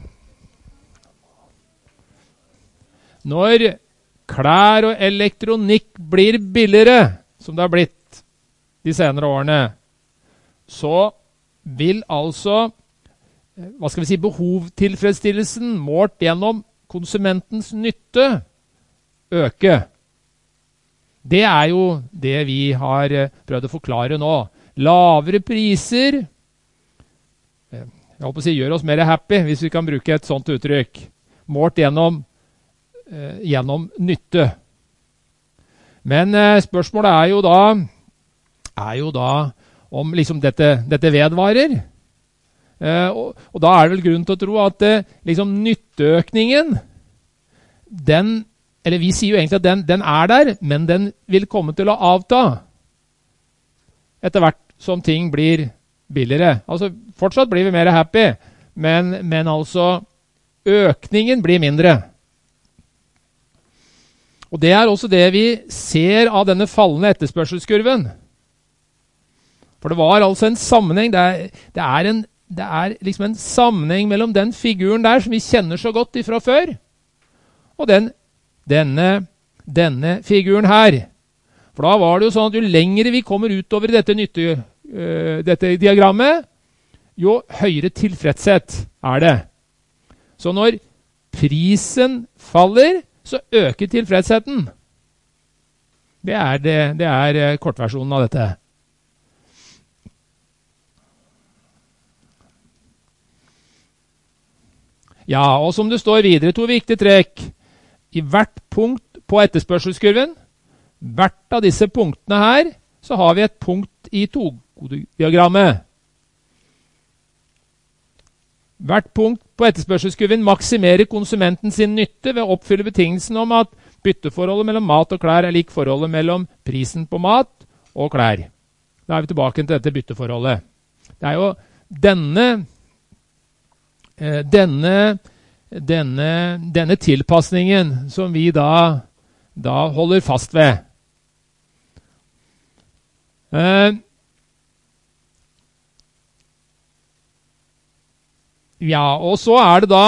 når klær og elektronikk blir billigere, som det har blitt de senere årene, så vil altså, hva skal vi si, behovtilfredsstillelsen målt gjennom konsumentens nytte øke. Det er jo det vi har prøvd å forklare nå. Lavere priser, jeg håper å si, gjør oss mer happy, hvis vi kan bruke et sånt uttrykk, målt gjennom, eh, gjennom nytte. Men eh, spørsmålet er jo da, er jo da om liksom dette, dette vedvarer. Eh, og, og da er det vel grunn til å tro at eh, liksom nytteøkningen, den, eller vi sier jo egentlig at den, den er der, men den vil komme til å avta etter hvert som ting blir billigere. Altså fortsatt blir vi mer happy, men, men altså økningen blir mindre. Og det er også det vi ser av denne fallende etterspørselskurven. For det var altså en sammenheng, det er, det er, en, det er liksom en sammenheng mellom den figuren der som vi kjenner så godt ifra før, og den, denne, denne figuren her. For da var det jo sånn at jo lengre vi kommer utover dette, nytte, uh, dette diagrammet, jo høyere tilfredshet er det. Så når prisen faller, så øker tilfredsheten. Det er, det, det er kortversjonen av dette. Ja, og som det står videre, to viktige trekk. I hvert punkt på etterspørselskurven, hvert av disse punktene her, så har vi et punkt i todiagrammet. Hvert punkt på etterspørselskurven maksimerer konsumenten sin nytte ved å oppfylle betingelsen om at bytteforholdet mellom mat og klær er lik forholdet mellom prisen på mat og klær. Da er vi tilbake til dette bytteforholdet. Det er jo denne, denne, denne, denne tilpasningen som vi da, da holder fast ved. Uh, ja, og så er det da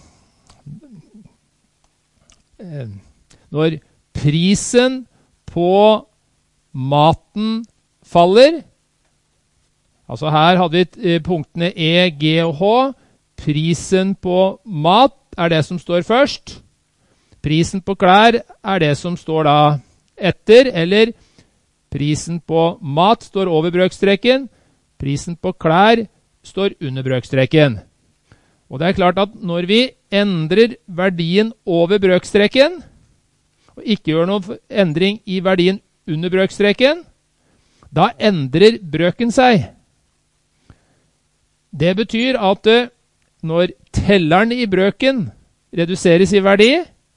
uh, når prisen på maten faller, altså her hadde vi uh, punktene E, G og H, prisen på mat er det som står først, prisen på klær er det som står da etter, eller prisen på mat står over brøkstreken, prisen på klær står under brøkstreken. Og det er klart at når vi endrer verdien over brøkstreken, og ikke gjør noen endring i verdien under brøkstreken, da endrer brøken seg. Det betyr at når telleren i brøken reduseres i verdi,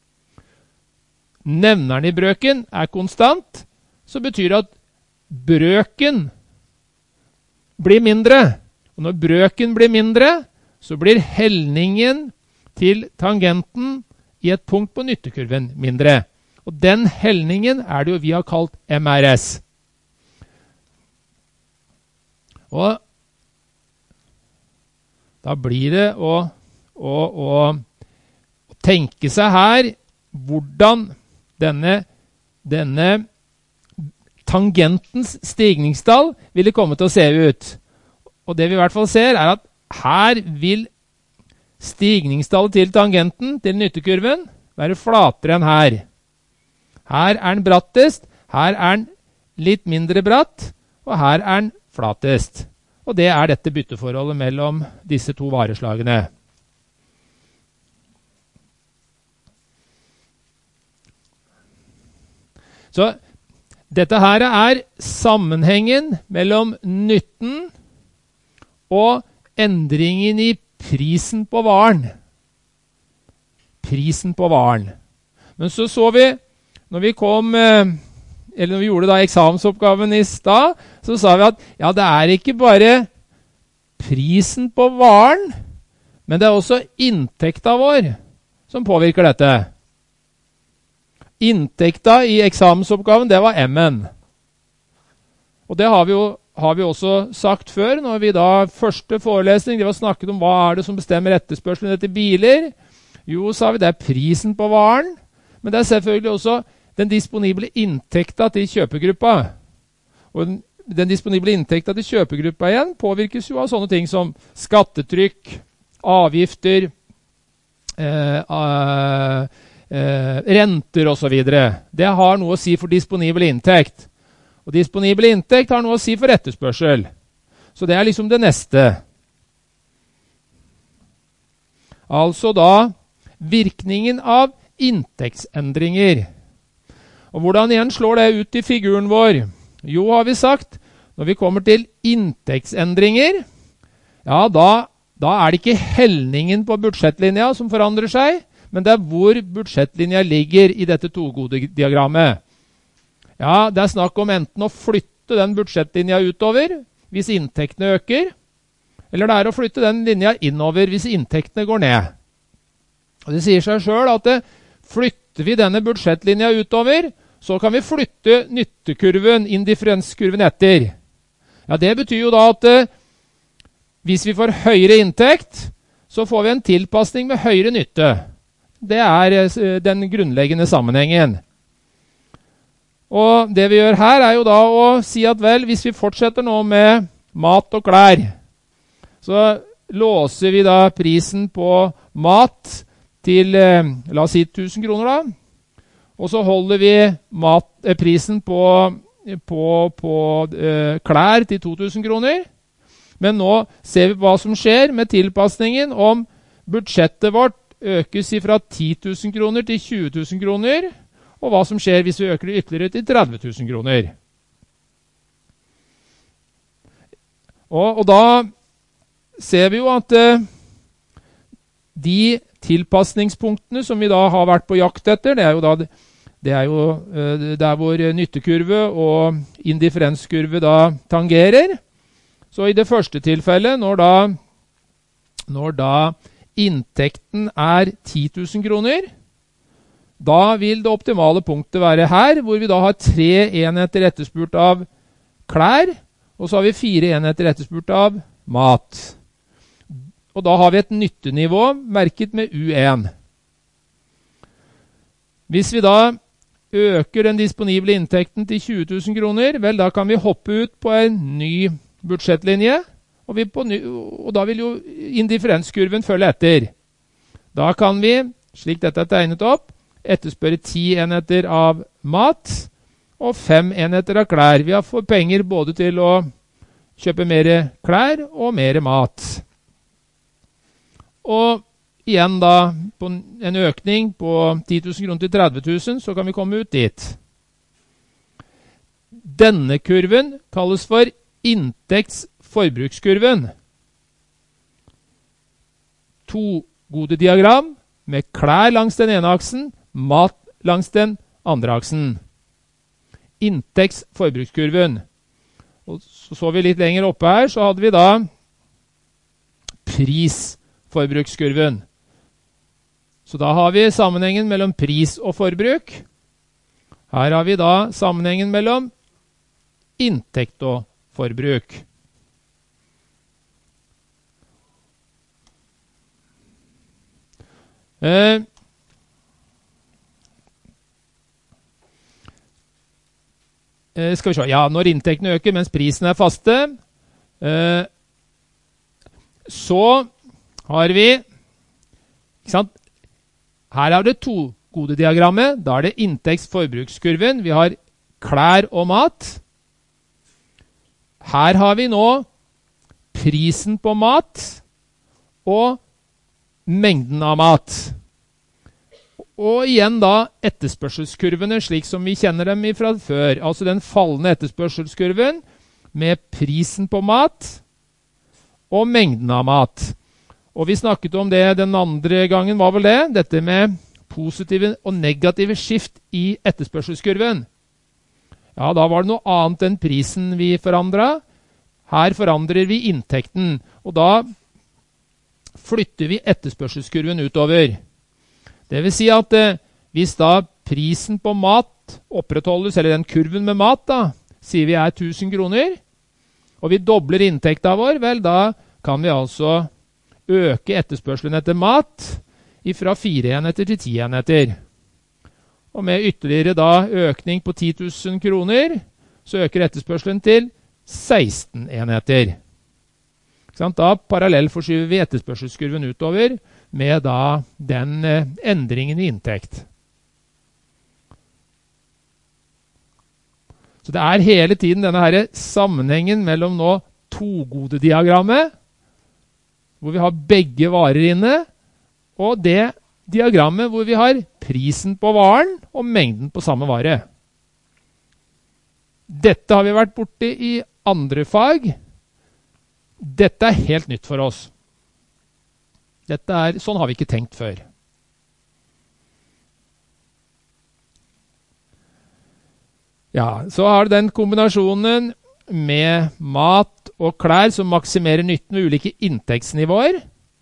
nevneren i brøken er konstant, så betyr det at brøken blir mindre. Og når brøken blir mindre, så blir helningen til tangenten i et punkt på nyttekurven mindre. Og den helningen er det jo vi har kalt M R S. Og da blir det å, å, å tenke seg her hvordan denne, denne tangentens stigningstall ville komme til å se ut. Og det vi i hvert fall ser er at her vil stigningstallet til tangenten, til nyttekurven, være flatere enn her. Her er den brattest, her er den litt mindre bratt, og her er den flatest. Og det er dette bytteforholdet mellom disse to vareslagene. Så dette her er sammenhengen mellom nytten og endringen i prisen på varen. Prisen på varen. Men så så vi, når vi kom, eller når vi gjorde da eksamensoppgaven i stad, så sa vi at ja, det er ikke bare prisen på varen, men det er også inntekta vår som påvirker dette. Inntekta i eksamensoppgaven, det var M-en. Og det har vi jo har vi også sagt før, når vi da første forelesning, det var snakket om hva er det som bestemmer etterspørselen etter biler. Jo, sa vi, det er prisen på varen, men det er selvfølgelig også den disponible inntekta til kjøpegruppa. Og den, den disponible inntekta til kjøpegruppa igjen påvirkes jo av sånne ting som skattetrykk, avgifter, eh, eh, eh, renter og så videre. Det har noe å si for disponibel inntekt. Og disponibel inntekt har noe å si for etterspørsel. Så det er liksom det neste. Altså da virkningen av inntektsendringer. Og hvordan igjen slår det ut i figuren vår? Jo, har vi sagt, når vi kommer til inntektsendringer, ja, da, da er det ikke helningen på budsjettlinja som forandrer seg, men det er hvor budsjettlinja ligger i dette togode-diagrammet. Ja, det er snakk om enten å flytte den budsjettlinja utover hvis inntektene øker, eller det er å flytte den linja innover hvis inntektene går ned. Og det sier seg selv at det, flytter vi denne budsjettlinja utover, så kan vi flytte nyttekurven, indifferenskurven etter. Ja, det betyr jo da at eh, hvis vi får høyere inntekt, så får vi en tilpasning med høyere nytte. Det er eh, den grunnleggende sammenhengen. Og det vi gjør her er jo da å si at vel, hvis vi fortsetter nå med mat og klær, så låser vi da prisen på mat til, eh, la oss si tusen kroner da, og så holder vi mat, eh, prisen på, på, på eh, klær til to tusen kroner. Men nå ser vi hva som skjer med tilpasningen om budsjettet vårt økes fra ti tusen kroner til tjue tusen kroner, og hva som skjer hvis vi øker det ytterligere til tretti tusen kroner. Og, og da ser vi jo at eh, de tilpasningspunktene som vi da har vært på jakt etter, det er jo da det er jo eh, der hvor nyttekurve og indifferenskurve da tangerer. Så i det første tilfellet, når da, når da inntekten er ti tusen kroner, da vil det optimale punktet være her, hvor vi da har tre enheter etterspurt av klær, og så har vi fire enheter etterspurt av mat. Og da har vi et nyttenivå merket med U én. Hvis vi da øker den disponible inntekten til tjue tusen kroner, vel, da kan vi hoppe ut på en ny budsjettlinje, og, vi på ny, og da vil jo indifferenskurven følge etter. Da kan vi, slik dette er tegnet opp, etterspørre ti enheter av mat og fem enheter av klær. Vi har fått penger både til å kjøpe mer klær og mer mat. Og igjen da, på en økning på ti tusen kroner til tretti tusen, så kan vi komme ut dit. Denne kurven kalles for inntektsforbrukskurven. To gode diagram med klær langs den ene aksen, mat langs den andre aksen. Inntektsforbrukskurven. Og så så vi litt lenger oppe her, så hadde vi da prisforbrukskurven. Så da har vi sammenhengen mellom pris og forbruk. Her har vi da sammenhengen mellom inntekt og forbruk. Eh, eh, skal vi se, ja, når inntektene øker mens prisen er faste, eh, så har vi, ikke sant, her er det to gode diagrammet, da er det inntektsforbrukskurven, vi har klær og mat. Her har vi nå prisen på mat og mengden av mat. Og igjen da etterspørselskurvene slik som vi kjenner dem fra før. Altså den fallende etterspørselskurven med prisen på mat og mengden av mat. Og vi snakket om det den andre gangen, var vel det? Dette med positive og negative skift i etterspørselskurven. Ja, da var det noe annet enn prisen vi forandret. Her forandrer vi inntekten, og da flytter vi etterspørselskurven utover. Det vil si at eh, hvis da prisen på mat opprettholdes, eller den kurven med mat da, sier vi er tusen kroner, og vi dobler inntekta vår, vel, da kan vi altså øke etterspørselen etter mat fra fire enheter til ti enheter. Og med ytterligere da økning på ti tusen kroner, så øker etterspørselen til seksten enheter. Da parallellforskyver vi etterspørselskurven utover med da den eh, endringen i inntekt. Så det er hele tiden denne her sammenhengen mellom nå togodediagrammet, hvor vi har begge varer inne, og det diagrammet hvor vi har prisen på varen og mengden på samme vare. Dette har vi vært borte i andre fag. Dette er helt nytt for oss. Dette er, sånn har vi ikke tenkt før. Ja, så har du den kombinasjonen med mat og klær som maksimerer nytten ved ulike inntektsnivåer.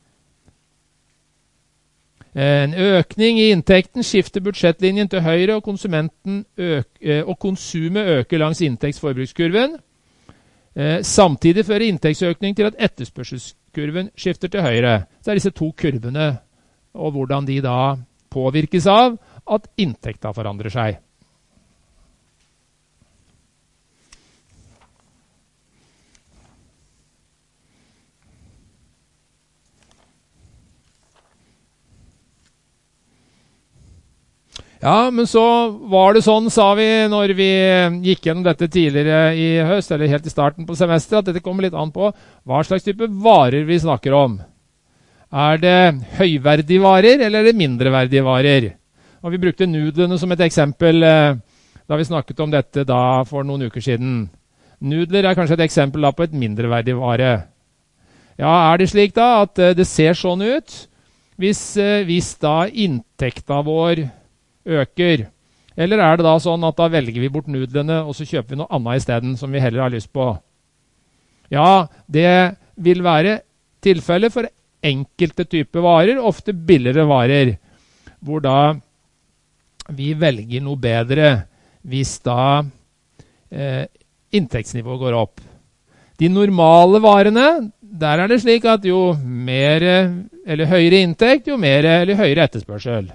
En økning i inntekten skifter budsjettlinjen til høyre, og, konsumenten øker, og konsumet øker langs inntektsforbrukskurven. Eh, samtidig fører inntektsøkning til at etterspørselskurven skifter til høyre. Så er disse to kurvene, og hvordan de da påvirkes av at inntekta forandrer seg. Ja, men så var det sånn, sa vi, når vi gikk gjennom dette tidligere i høst, eller helt i starten på semesteret, at dette kommer litt an på hva slags type varer vi snakker om. Er det høyverdige varer, eller er det mindreverdige varer? Og vi brukte nudlene som et eksempel da vi snakket om dette da for noen uker siden. Nudler er kanskje et eksempel da på et mindreverdig vare. Ja, er det slik da at det ser sånn ut? Hvis, hvis da inntekta vår øker. Eller er det da sånn at da velger vi bort nudlene, og så kjøper vi noe annet i stedet som vi heller har lyst på? Ja, det vil være tilfelle for enkelte typer varer, ofte billigere varer, hvor da vi velger noe bedre hvis da eh, inntektsnivået går opp. De normale varene, der er det slik at jo mer eller høyere inntekt, jo mer eller høyere etterspørsel.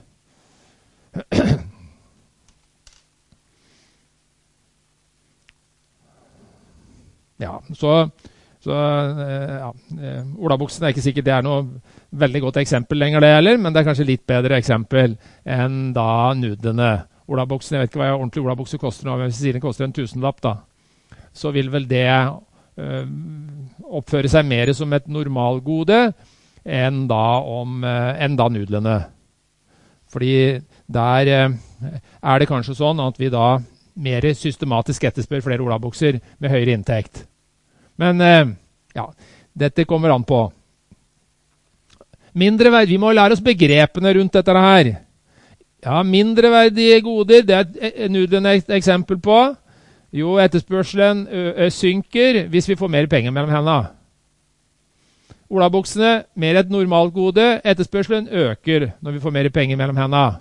Ja, så, så ja, olabuksen er ikke sikkert det er noe veldig godt eksempel lenger det heller, men det er kanskje litt bedre eksempel enn da nudlene. Olabuksen, jeg vet ikke hva ordentlig olabukse koster nå, hvis jeg sier den koster en tusenlapp da, så vil vel det øh, oppføre seg mer som et normalgode enn da, om, øh, enn da nudlene. Fordi der eh, er det kanskje sånn at vi da mer systematisk etterspør flere olabukser med høyere inntekt. Men eh, ja, dette kommer an på. Mindreverd, vi må lære oss begrepene rundt dette her. Ja, mindreverdige goder, det er nudlene et eksempel på. Jo, etterspørselen ø, ø, synker hvis vi får mer penger mellom hendene. Olabuksene, mer et normalt gode, etterspørselen øker når vi får mer penger mellom hendene.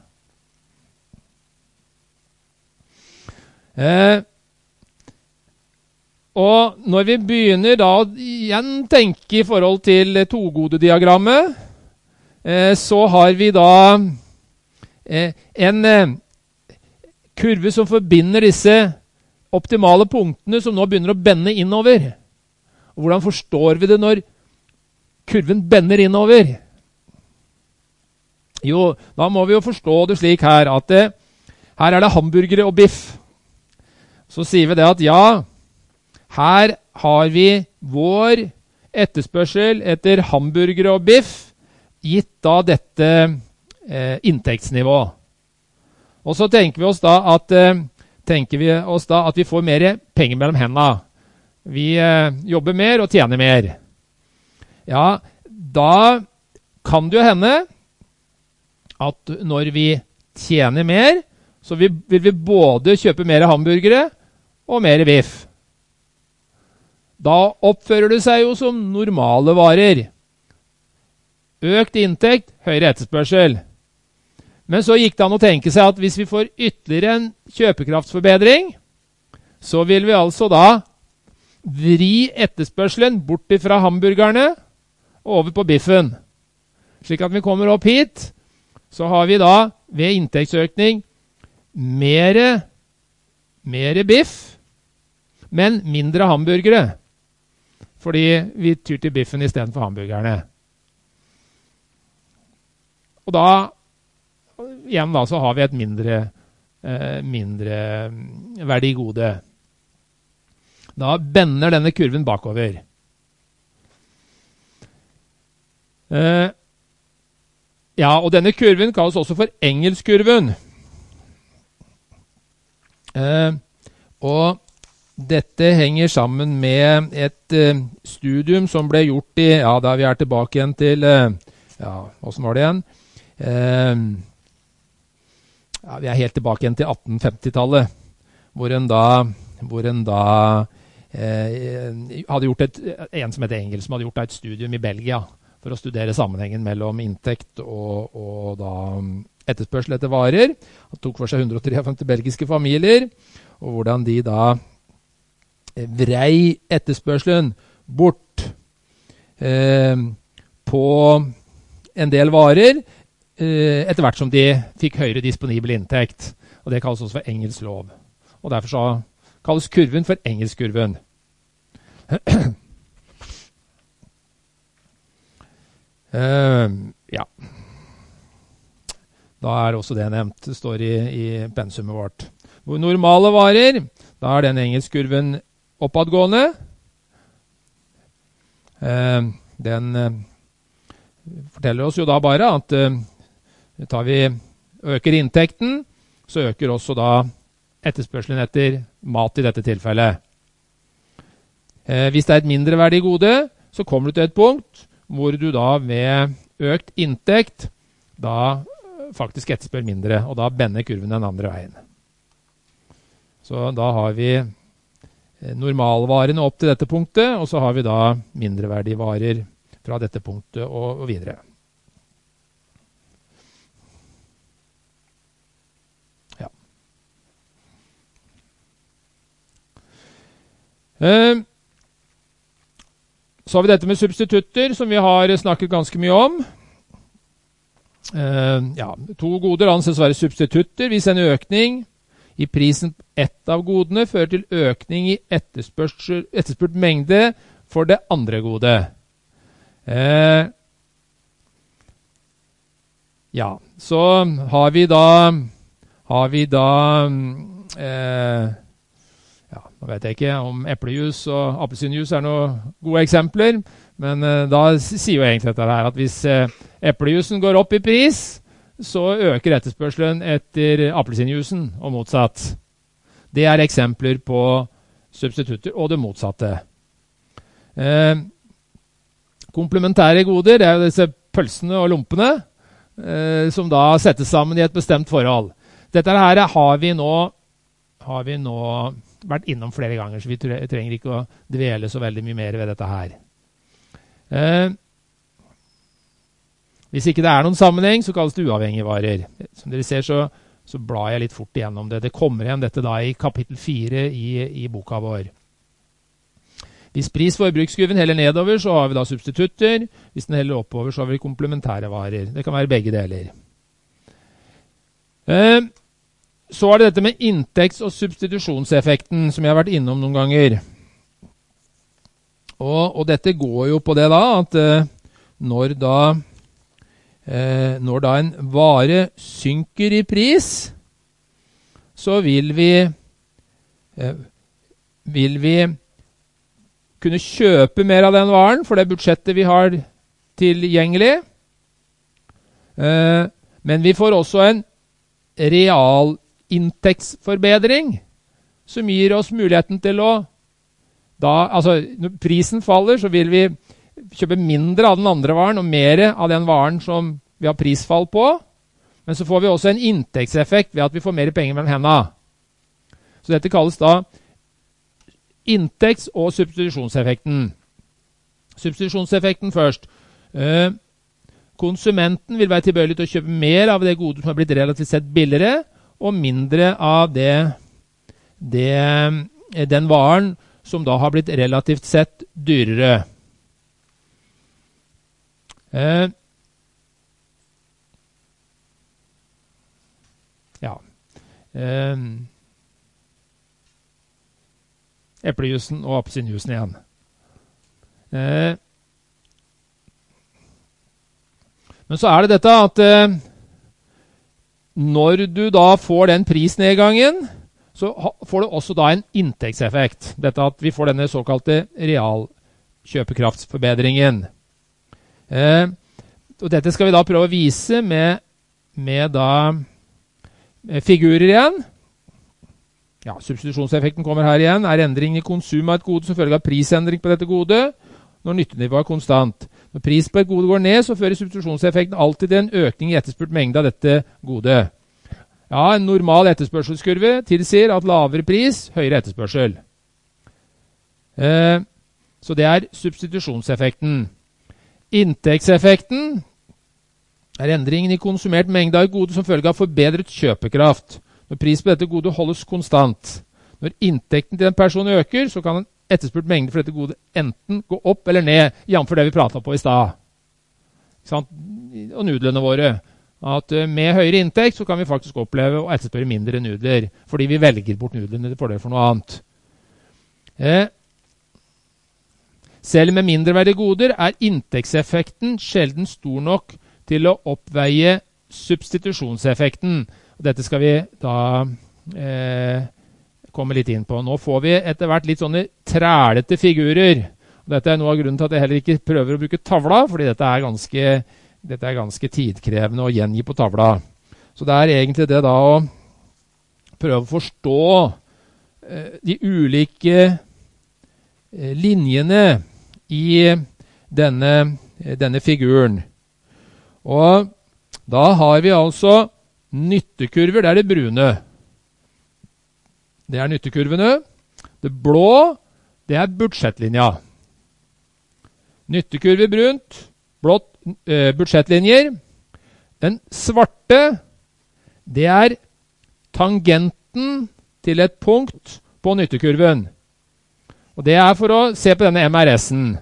Eh, og når vi begynner da å igjen tenke i forhold til togodediagrammet, eh, så har vi da eh, en eh, kurve som forbinder disse optimale punktene som nå begynner å bende innover. Og hvordan forstår vi det når kurven bender innover? Jo, da må vi jo forstå det slik her, at det, her er det hamburgere og biff. Så sier vi det at ja, her har vi vår etterspørsel etter hamburgere og biff, gitt da dette eh, inntektsnivå. Og så tenker vi oss da at, eh, tenker vi oss da at vi får mer penger mellom hendene. Vi eh, jobber mer og tjener mer. Ja, da kan det jo hende at når vi tjener mer, så vil, vil vi både kjøpe mer hamburgere og mer biff. Da oppfører det seg jo som normale varer. Økt inntekt, høyere etterspørsel. Men så gikk det an å tenke seg at hvis vi får ytterligere en kjøpekraftsforbedring, så vil vi altså da vri etterspørselen bort fra hamburgerne og over på biffen. Slik at vi kommer opp hit, så har vi da ved inntektsøkning mere, mere biff, men mindre hamburgere. Fordi vi tyr til biffen i stedet for hamburgerne. Og da, igjen da, så har vi et mindre, eh, mindre verdigode. Da bender denne kurven bakover. Eh, ja, og denne kurven kalles også for engelskurven. Eh, og dette henger sammen med et uh, studium som ble gjort i, ja, da vi er tilbake igjen til, uh, ja, hvordan var det igjen? Uh, ja, vi er helt tilbake igjen til atten femti-tallet, hvor en da, hvor en da uh, hadde gjort et, en som heter Engel, som hadde gjort et studium i Belgia, for å studere sammenhengen mellom inntekt og, og da etterspørsel etter varer. Han tok for seg hundre femtitre belgiske familier, og hvordan de da vrei etterspørselen bort eh, på en del varer eh, etter hvert som de fikk høyere disponibel inntekt. Og det kalles også for Engels lov. Og derfor så kalles kurven for Engelskurven. eh, ja. Da er også det nevnt. Det står i, i pensumet vårt. Hvor normale varer, da er den Engelskurven oppadgående. Eh, den eh, forteller oss jo da bare at eh, tar vi øker inntekten, så øker også da etterspørselen etter mat i dette tilfellet. Eh, hvis det er et mindreverdig gode, så kommer du til et punkt hvor du da ved økt inntekt da faktisk etterspør mindre, og da bender kurven den andre veien. Så da har vi normalvarene opp til dette punktet, og så har vi da mindreverdige varer fra dette punktet og, og videre. Ja. Eh, så har vi dette med substitutter, som vi har snakket ganske mye om. Eh, ja, to goder anses å være substitutter hvis en økning i prisen på ett av godene fører til økning i etterspurt mengde for det andre gode. Eh, ja, så har vi da, har vi da eh, ja, nå vet jeg ikke om eplejus og appelsinjus er noen gode eksempler, men eh, da sier jo egentlig dette her at hvis eh, eplejusen går opp i pris, så øker etterspørselen etter appelsinjusen og motsatt. Det er eksempler på substitutter og det motsatte. Eh, komplementære goder, det er jo disse pølsene og lumpene, eh, som da settes sammen i et bestemt forhold. Dette her har vi nå, har vi nå vært innom flere ganger, så vi trenger ikke å dvele så veldig mye mer ved dette her. Eh, Hvis ikke det er noen sammenheng, så kalles det uavhengige varer. Som dere ser, så, så blar jeg litt fort igjennom det. Det kommer igjen dette da i kapittel fire i, i boka vår. Hvis pris-forbrukskurven heller nedover, så har vi da substitutter. Hvis den heller oppover, så har vi komplementære varer. Det kan være begge deler. Eh, så er det dette med inntekts- og substitusjonseffekten, som jeg har vært innom noen ganger. Og, og dette går jo på det da, at eh, når da Eh, når da en vare synker i pris, så vil vi, eh, vil vi kunne kjøpe mer av den varen for det budsjettet vi har tilgjengelig. Eh, men vi får også en realinntektsforbedring som gir oss muligheten til å da, altså når prisen faller, så vil vi kjøpe mindre av den andre varen og mer av den varen som vi har prisfall på. Men så får vi også en inntektseffekt ved at vi får mer penger mellom hendene. Så dette kalles da inntekts- og substitusjonseffekten. Substitusjonseffekten først. Eh, konsumenten vil være tilbøyelig til å kjøpe mer av det gode som har blitt relativt sett billigere, og mindre av det, det, den varen som da har blitt relativt sett dyrere. Eh, ja. Eh, eplejusen og appelsinjusen igjen. Eh, men så er det dette at eh, når du da får den prisnedgangen, så får du også da en inntektseffekt. Dette at vi får denne såkalte realkjøpekraftsforbedringen. Eh, og dette skal vi da prøve å vise med, med da med figurer igjen. Ja, substitusjonseffekten kommer her igjen. Er endring i konsum av et gode som følge av prisendring på dette gode, når nyttenivået er konstant. Når pris på et gode går ned, så fører substitusjonseffekten alltid til en økning i etterspurt mengde av dette gode. Ja, en normal etterspørselskurve tilsier at lavere pris, høyere etterspørsel. Eh, så det er substitusjonseffekten. Inntektseffekten er endringen i konsumert mengde av et gode som følge av forbedret kjøpekraft. Når pris på dette gode holdes konstant. Når inntekten til en person øker, så kan en etterspurt mengde for dette gode enten gå opp eller ned, jf. det vi pratet på i stad. Og nudlene våre. At med høyere inntekt så kan vi faktisk oppleve å etterspørre mindre nudler, fordi vi velger bort nudlene til fordel for noe annet. Eh, selv med mindreverdige goder er inntektseffekten sjelden stor nok til å oppveie substitusjonseffekten. Og dette skal vi da eh, komme litt inn på. Nå får vi etter hvert litt sånne trælete figurer. Og dette er noe av grunnen til at jeg heller ikke prøver å bruke tavla, fordi dette er ganske, dette er ganske tidkrevende å gjengi på tavla. Så det er egentlig det da å prøve å forstå eh, de ulike eh, linjene i denne, denne figuren. Og da har vi altså nyttekurver, det er det brune. Det er nyttekurvene. Det blå, det er budsjettlinja. Nyttekurve brunt, blått eh, budsjettlinjer. Den svarte, det er tangenten til et punkt på nyttekurven. Og det er for å se på denne M R S-en.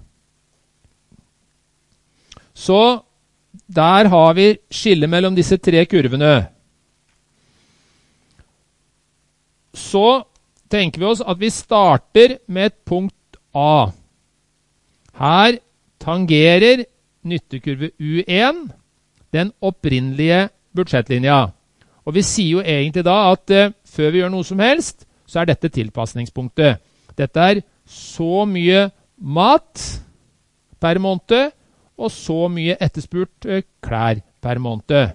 Så der har vi skille mellom disse tre kurvene. Så tenker vi oss at vi starter med et punkt A. Her tangerer nyttekurve U én den opprinnelige budsjettlinja. Og vi sier jo egentlig da at eh, før vi gjør noe som helst, så er dette tilpasningspunktet. Dette er så mye mat per måned, og så mye etterspurt eh, klær per måned.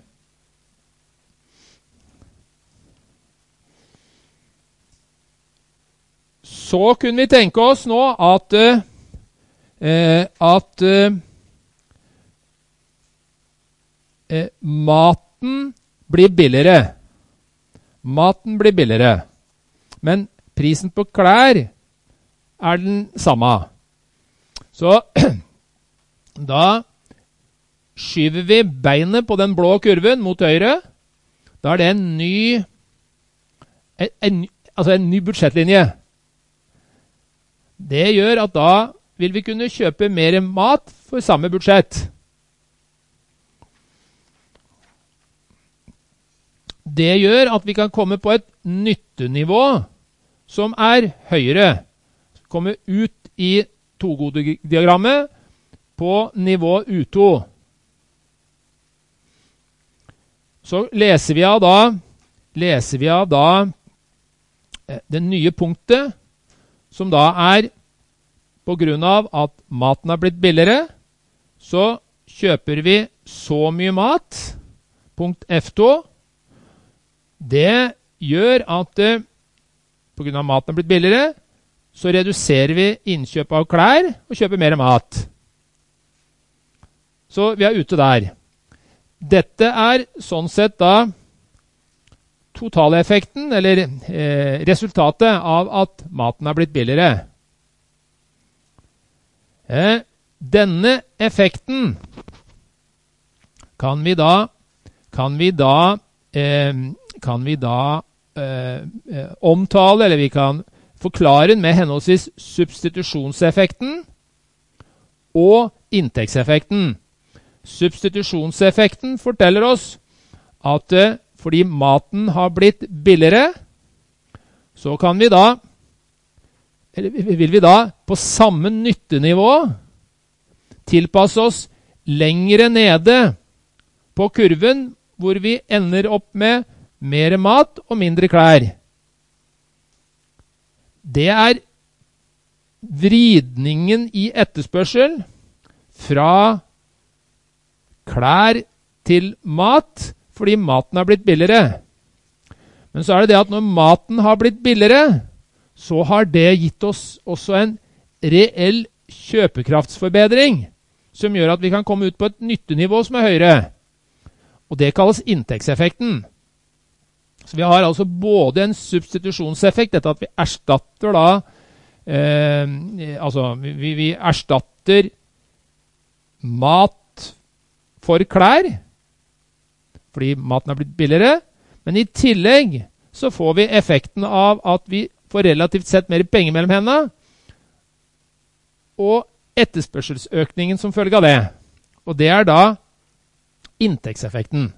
Så kunne vi tenke oss nå at, eh, at eh, maten blir billigere. Maten blir billigere. Men prisen på klær er den samme. Så da skyver vi beinet på den blå kurven mot høyre. Da er det en ny, en, en, altså en ny budsjettlinje. Det gjør at da vil vi kunne kjøpe mer mat for samme budsjett. Det gjør at vi kan komme på et nyttenivå som er høyere. Komme ut i togodediagrammet på nivå U to. Så leser vi av da, leser vi av da det nye punktet, som da er på grunn av at maten har blitt billigere, så kjøper vi så mye mat, punkt F to. Det gjør at eh, på grunn av maten har blitt billigere, så reduserer vi innkjøp av klær og kjøper mer mat. Så vi er ute der. Dette er sånn sett da totaleffekten, eller eh, resultatet av at maten er blitt billigere. Eh, denne effekten kan vi da, kan vi da, eh, kan vi da eh, omtale, eller vi kan forklare med henholdsvis substitusjonseffekten og inntektseffekten. Substitusjonseffekten forteller oss at eh, fordi maten har blitt billigere, så kan vi da, eller vil vi da på samme nyttenivå tilpasse oss lengre nede på kurven, hvor vi ender opp med mer mat og mindre klær. Det er vridningen i etterspørsel fra klær til mat, fordi maten har blitt billigere. Men så er det det at når maten har blitt billigere, så har det gitt oss også en reell kjøpekraftsforbedring, som gjør at vi kan komme ut på et nyttenivå som er høyere. Og det kalles inntektseffekten. Så vi har altså både en substitusjonseffekt, dette at vi erstatter da, eh, altså vi, vi erstatter mat for klær, fordi maten har blitt billigere, men i tillegg så får vi effekten av at vi får relativt sett mer penger mellom hendene, og etterspørselsøkningen som følge av det. Og det er da inntektseffekten.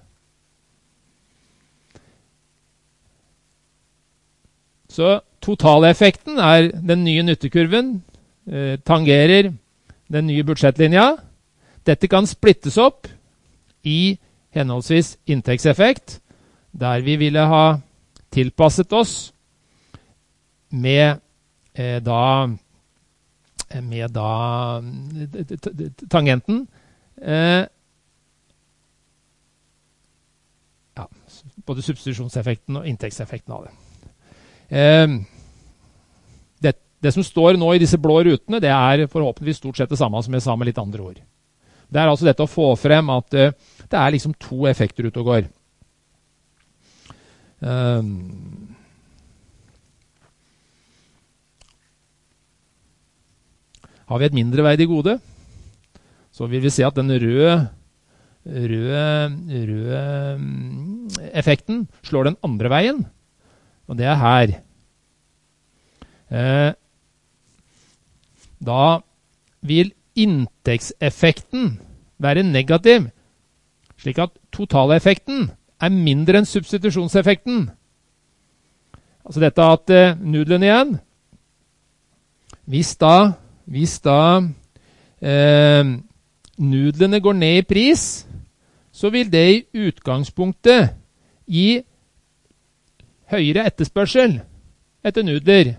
Så totaleffekten er den nye nyttekurven, eh, tangerer den nye budsjettlinja. Dette kan splittes opp i henholdsvis inntektseffekt, der vi ville ha tilpasset oss med eh, da med da tangenten. Eh, ja, både substitusjonseffekten og inntektseffekten av det. Eh, det. Det som står nå i disse blå rutene, det er forhåpentligvis stort sett det samme som jeg sa med litt andre ord. Det er altså dette å få frem at uh, det er liksom to effekter ute og går. Um, har vi et mindreverdig gode, så vil vi se at den røde, røde, røde effekten slår den andre veien, og det er her. Uh, da vil inntektseffekten være negativ, slik at totaleffekten er mindre enn substitusjonseffekten. Altså dette at eh, nudlene igjen, hvis da, hvis da eh, nudlene går ned i pris, så vil det i utgangspunktet gi høyere etterspørsel etter nudler.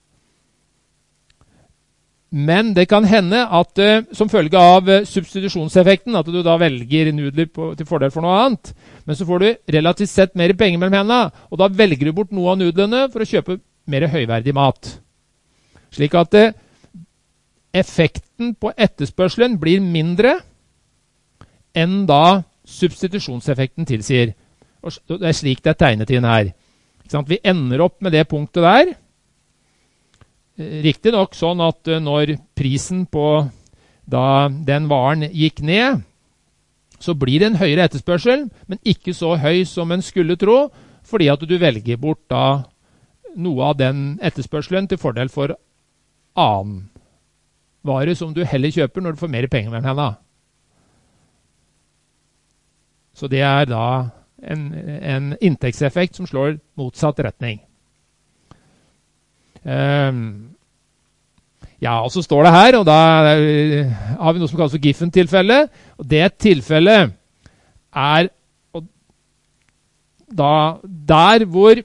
Men det kan hende at uh, som følge av uh, substitusjonseffekten, at du da velger nudler på, til fordel for noe annet, men så får du relativt sett mer penger mellom hendene, og da velger du bort noe av nudlene for å kjøpe mer høyverdig mat. Slik at uh, effekten på etterspørselen blir mindre enn da substitusjonseffekten tilsier. Og det er slik det er tegnet inn her. Ikke sant? Vi ender opp med det punktet der. Riktig nok sånn at når prisen på da den varen gikk ned, så blir det en høyere etterspørsel, men ikke så høy som en skulle tro, fordi at du velger bort da noe av den etterspørselen til fordel for annen vare som du heller kjøper når du får mer penger mellom hendene. Så det er da en, en inntektseffekt som slår motsatt retning. Um, ja, og så står det her, og da uh, har vi noe som kalles for Giffen-tilfelle, og det tilfellet er og da, der hvor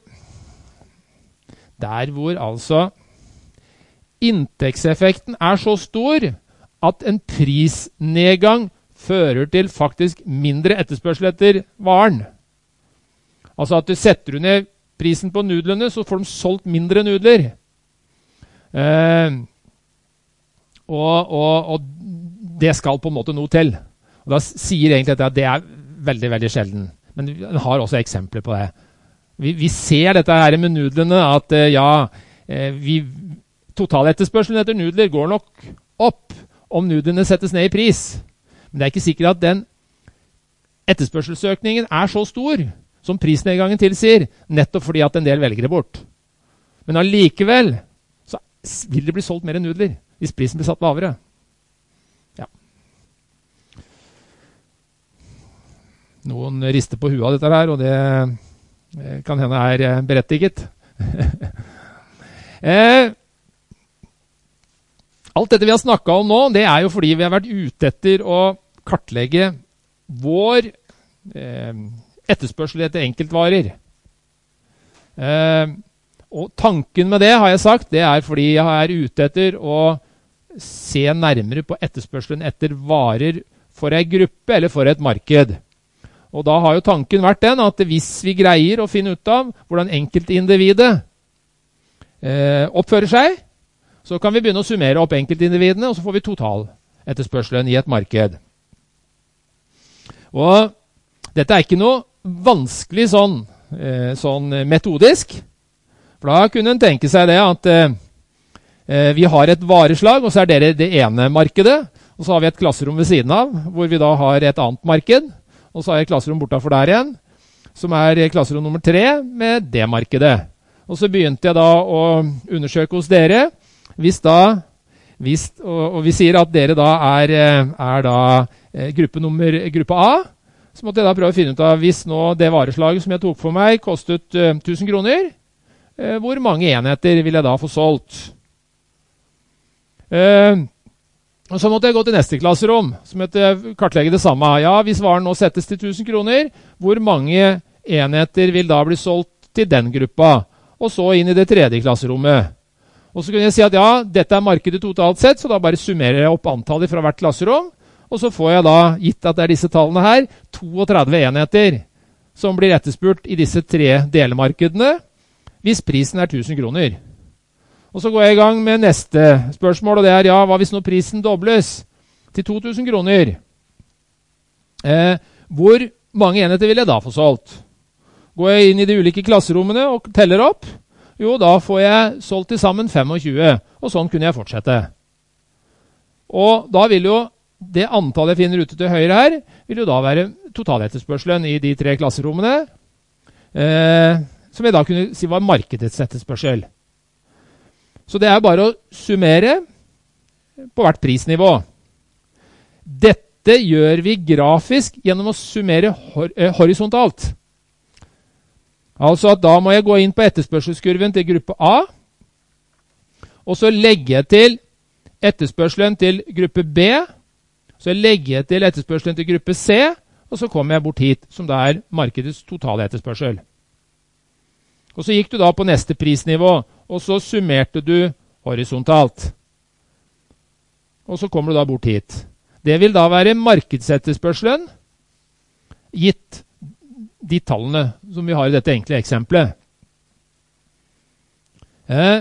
der hvor altså inntektseffekten er så stor at en prisnedgang fører til faktisk mindre etterspørsel etter varen. Altså at du setter ned prisen på nudlene, så får de solgt mindre nudler. Uh, og, og, og det skal på en måte noe til. Og da sier egentlig dette at det er veldig, veldig sjelden. Men vi har også eksempler på det. Vi, vi ser dette her med nudlene, at uh, ja, uh, vi, totaletterspørselen etter nudler går nok opp om nudlene settes ned i pris. Men det er ikke sikkert at den etterspørselsøkningen er så stor som prisnedgangen tilsier, nettopp fordi at en del velger det bort. Men allikevel vil det bli solgt mer nudler hvis prisen blir satt lavere. Ja. Noen rister på huet av dette her, og det kan hende er berettiget. eh, alt dette vi har snakket om nå, det er jo fordi vi har vært ute etter å kartlegge vår eh, etterspørsel etter enkeltvarer. Eh, og tanken med det, har jeg sagt, det er fordi jeg er ute etter å se nærmere på etterspørselen etter varer for en gruppe eller for et marked. Og da har jo tanken vært den at hvis vi greier å finne ut av hvordan enkeltindividet eh, oppfører seg, så kan vi begynne å summere opp enkeltindividene, og så får vi total etterspørselen i et marked. Og dette er ikke noe vanskelig sånn, eh, sånn metodisk, for da kunne en tenke seg det at eh, vi har et vareslag, og så er dere det ene markedet, og så har vi et klasserom ved siden av, hvor vi da har et annet marked, og så har jeg et klasserom bortenfor der igjen, som er klasserom nummer tre med det markedet. Og så begynte jeg da å undersøke hos dere, hvis da, hvis, og, og vi sier at dere da er, er da gruppe, nummer, gruppe A, så måtte jeg da prøve å finne ut av, hvis nå det vareslaget som jeg tok for meg kostet uh, tusen kroner, uh, hvor mange enheter vil jeg da få solgt? Uh, og så måtte jeg gå til neste klasserom, som heter kartlegge det samme. Ja, hvis varen nå settes til tusen kroner, hvor mange enheter vil da bli solgt til den gruppa? Og så inn i det tredje klasserommet. Og så kunne jeg si at ja, dette er markedet totalt sett, så da bare summerer jeg opp antallet fra hvert klasserom, og så får jeg da, gitt at det er disse tallene her, trettito enheter som blir etterspurt i disse tre delmarkedene, hvis prisen er tusen kroner. Og så går jeg i gang med neste spørsmål, og det er ja, hva hvis nå prisen dobles til to tusen kroner? Eh, hvor mange enheter vil jeg da få solgt? Går jeg inn i de ulike klasserommene og teller opp? Jo, da får jeg solgt til sammen tjuefem, og sånn kunne jeg fortsette. Og da vil jo det antallet jeg finner ute til høyre her, vil jo da være totaletterspørselen i de tre klasserommene, eh, som jeg da kunne si var markedets etterspørsel. Så det er bare å summere på hvert prisnivå. Dette gjør vi grafisk gjennom å summere hor eh, horisontalt. Altså at da må jeg gå inn på etterspørselskurven til gruppe A, og så legge jeg til etterspørselen til gruppe B, så legger jeg til etterspørselen til gruppe C, og så kommer jeg bort hit, som da er markedets totale etterspørsel. Og så gikk du da på neste prisnivå, og så summerte du horisontalt. Og så kommer du da bort hit. Det vil da være markedsetterspørselen, gitt de tallene som vi har i dette enkle eksempelet. Eh.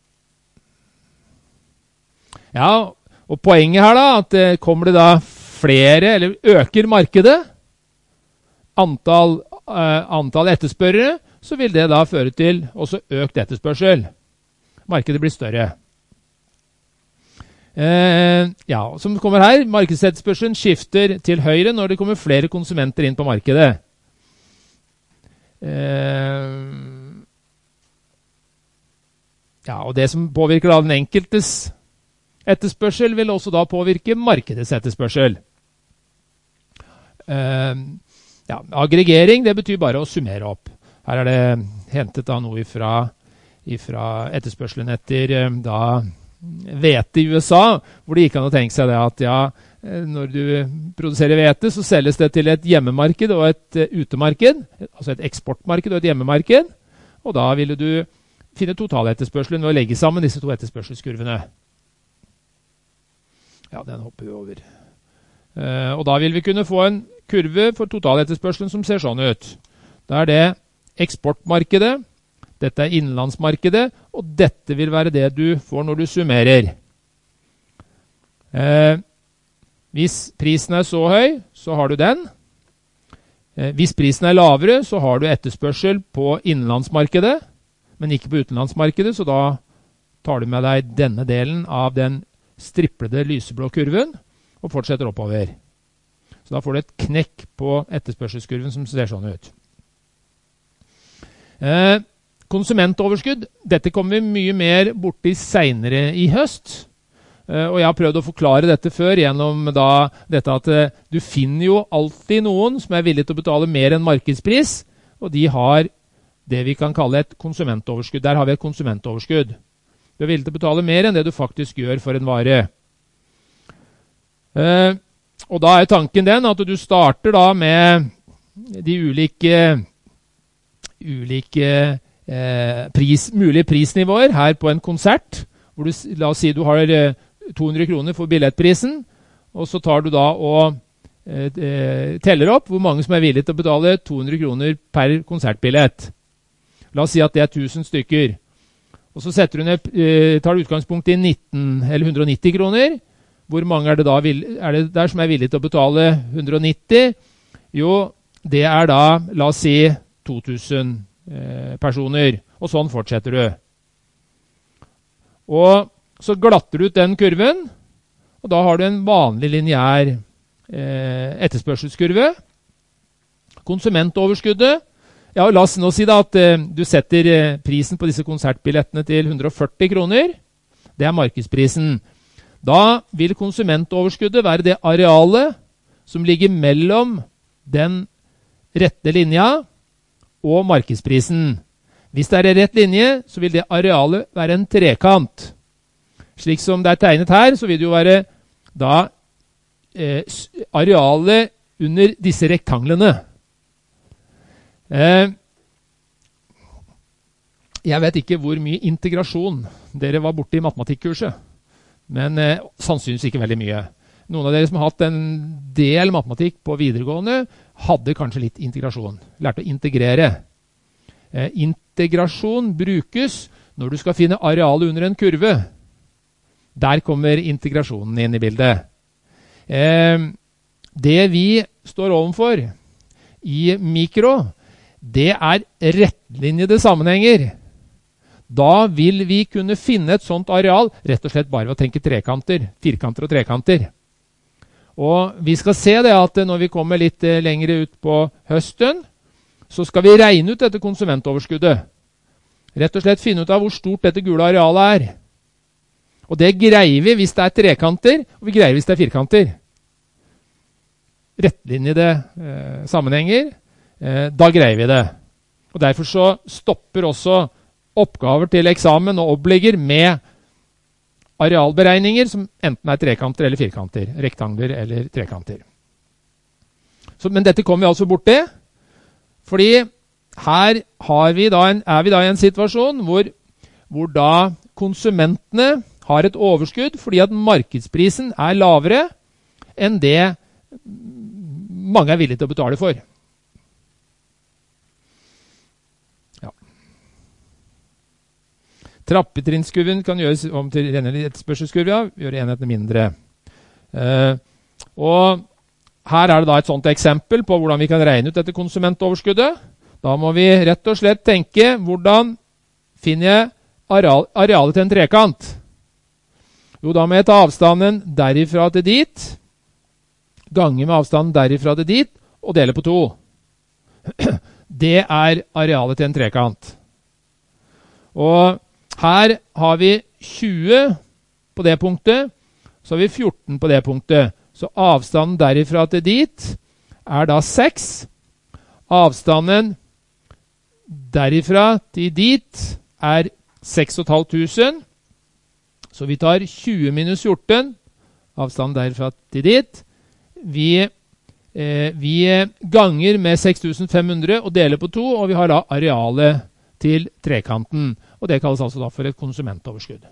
Ja, og poenget her da, at eh, kommer det da flere, eller øker markedet, antall, eh, antall etterspørrere, så vil det da føre til også økt etterspørsel. Markedet blir større. Eh, ja, som kommer her, markedsetterspørselen skifter til høyre når det kommer flere konsumenter inn på markedet. Uh, ja, og det som påvirker da den enkeltes etterspørsel vil også da påvirke markedets etterspørsel. Uh, ja, aggregering, det betyr bare å summere opp. Her er det hentet da noe ifra, ifra etterspørselen etter uh, da hvete i U S A, hvor det gikk an å tenke seg det at ja, når du produserer hvete, så selges det til et hjemmemarked og et uh, utemarked, altså et eksportmarked og et hjemmemarked, og da ville du finne totaletterspørselen ved å legge sammen disse to etterspørselskurvene. Ja, den hopper vi over. Uh, og da vil vi kunne få en kurve for totaletterspørselen som ser sånn ut. Da er det eksportmarkedet, dette er innenlandsmarkedet, og dette vil være det du får når du summerer. Uh, Hvis prisen er så høy, så har du den. Eh, hvis prisen er lavere, så har du etterspørsel på innenlandsmarkedet, men ikke på utenlandsmarkedet, så da tar du med deg denne delen av den striplede lyseblå kurven, og fortsetter oppover. Så da får du et knekk på etterspørselskurven som ser sånn ut. Eh, konsumentoverskudd, dette kommer vi mye mer borti senere i høst. Og jeg har prøvd å forklare dette før gjennom da dette at du finner jo alltid noen som er villig til å betale mer enn markedspris, og de har det vi kan kalle et konsumentoverskudd. Der har vi et konsumentoverskudd. Du er villig til å betale mer enn det du faktisk gjør for en vare. Eh, og da er tanken den at du starter da med de ulike, ulike eh, pris, mulige prisnivåer her på en konsert, hvor du, la oss si du har to hundre kroner for billettprisen, og så tar du da og eh, teller opp hvor mange som er villige til å betale to hundre kroner per konsertbillett. La oss si at det er tusen stykker. Og så setter du ned, eh, tar du utgangspunkt i nitten eller hundre og nitti kroner. Hvor mange er det da er det der som er villige til å betale hundre og nitti? Jo, det er da, la oss si, to tusen eh, personer. Og sånn fortsetter du. Og så glatter du ut den kurven, og da har du en vanlig lineær eh, etterspørselskurve. Konsumentoverskuddet. Ja, la oss nå si da at eh, du setter eh, prisen på disse konsertbillettene til hundre og førti kroner. Det er markedsprisen. Da vil konsumentoverskuddet være det arealet som ligger mellom den rette linja og markedsprisen. Hvis det er en rett linje, så vil det arealet være en trekant. Slik som det er tegnet her, så vil det jo være da eh, arealet under disse rektanglene. Eh, jeg vet ikke hvor mye integrasjon dere var borte i matematikkurset, men eh, sannsynligvis ikke veldig mye. Noen av dere som har hatt en del matematikk på videregående, hadde kanskje litt integrasjon. Lærte å integrere. Eh, integrasjon brukes når du skal finne arealet under en kurve. Der kommer integrasjonen inn i bildet. Eh, det vi står overfor i mikro, det er rettlinjede sammenhenger. Da vil vi kunne finne et sånt areal, rett og slett bare ved å tenke trekanter, firkanter og trekanter. Og vi skal se det at når vi kommer litt lengre ut på høsten, så skal vi regne ut dette konsumentoverskuddet. Rett og slett finne ut av hvor stort dette gule arealet er. Og det greier vi hvis det er trekanter, og vi greier hvis det er firkanter. Rettlinjede eh, sammenhenger, eh, da greier vi det. Og derfor så stopper også oppgaver til eksamen og opplegger med arealberegninger som enten er trekanter eller firkanter, rektangler eller trekanter. Så, men dette kommer vi altså bort til, fordi her har vi da en, er vi da i en situasjon hvor, hvor da konsumentene har et overskudd fordi at markedsprisen er lavere enn det mange er villige til å betale for. Ja. Trappetrinnskurven kan gjøres om til rene etterspørselskurve, gjøre enhetene mindre. Eh, og her er det da et sånt eksempel på hvordan vi kan regne ut dette konsumentoverskuddet. Da må vi rett og slett tenke hvordan finner jeg areal, arealet til en trekant. Jo, da må jeg ta avstanden derifra til dit, gange med avstanden derifra til dit, og dele på to. Det er arealet til en trekant. Og her har vi tjue på det punktet, så har vi fjorten på det punktet. Så avstanden derifra til dit er da seks. Avstanden derifra til dit er seks tusen fem hundre. Så vi tar tjue minus fjorten, avstanden derfra til dit. Vi, eh, vi ganger med seks tusen fem hundre og deler på to, og vi har da arealet til trekanten. Og det kalles altså da for et konsumentoverskudd.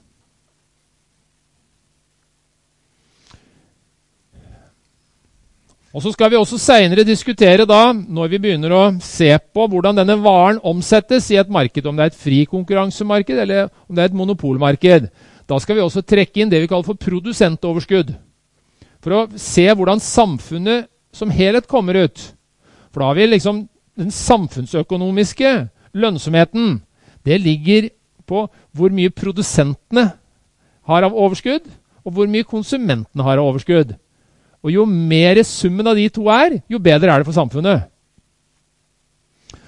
Og så skal vi også senere diskutere da, når vi begynner å se på hvordan denne varen omsettes i et marked, om det er et fri konkurransemarked eller om det er et monopolmarked. Da skal vi også trekke inn det vi kaller for produsentoverskudd, for å se hvordan samfunnet som helhet kommer ut. For da har vi liksom den samfunnsøkonomiske lønnsomheten. Det ligger på hvor mye produsentene har av overskudd, og hvor mye konsumentene har av overskudd. Og jo mer summen av de to er, jo bedre er det for samfunnet.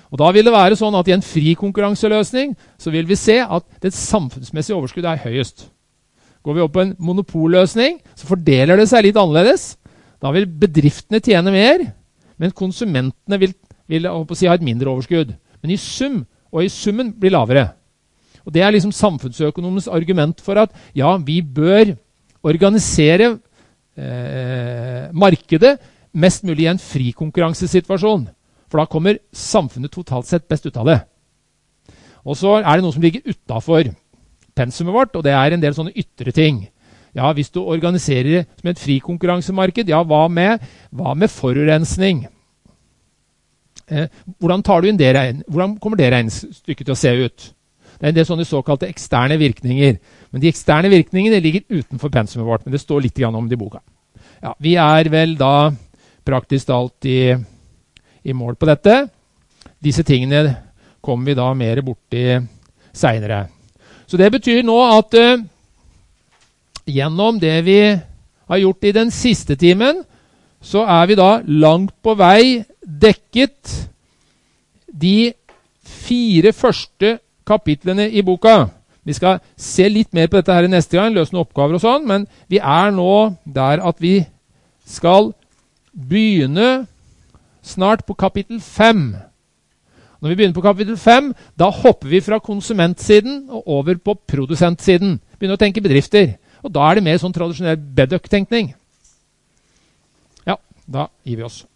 Og da vil det være sånn at i en fri konkurranseløsning så vil vi se at det samfunnsmessige overskuddet er høyest. Går vi opp på en monopolløsning, så fordeler det seg litt annerledes. Da vil bedriftene tjene mer, men konsumentene vil, vil jeg håper å si, ha et mindre overskudd. Men i sum, og i summen blir lavere. Og det er liksom samfunnsøkonomens argument for at ja, vi bør organisere eh, markedet mest mulig i en fri konkurransesituasjon. For da kommer samfunnet totalt sett best ut av det. Og så er det noe som ligger utenfor pensumet vårt, og det er en del sånne ytre ting. Ja, hvis du organiserer som et fri konkurransemarked, ja, hva med, hva med forurensning? Eh, hvordan tar du inn det regn? Hvordan kommer det regnstykket til å se ut? Det er en del sånne såkalte eksterne virkninger. Men de eksterne virkningene ligger utenfor pensumet vårt, men det står litt grann om det i boka. Ja, vi er vel da praktisk alt i i mål på dette. Disse tingene kommer vi da mer borti senere. Så det betyr nå at uh, gjennom det vi har gjort i den siste timen, så er vi da langt på vei dekket de fire første kapitlene i boka. Vi skal se litt mer på dette her neste gang, løse noen oppgaver og sånn, men vi er nå der at vi skal begynne snart på kapittel fem. Når vi begynner på kapittel fem, da hopper vi fra konsumentsiden og over på produsentsiden. Begynner å tenke bedrifter. Og da er det mer sånn tradisjonell bedøk-tenkning. Ja, da gir vi oss.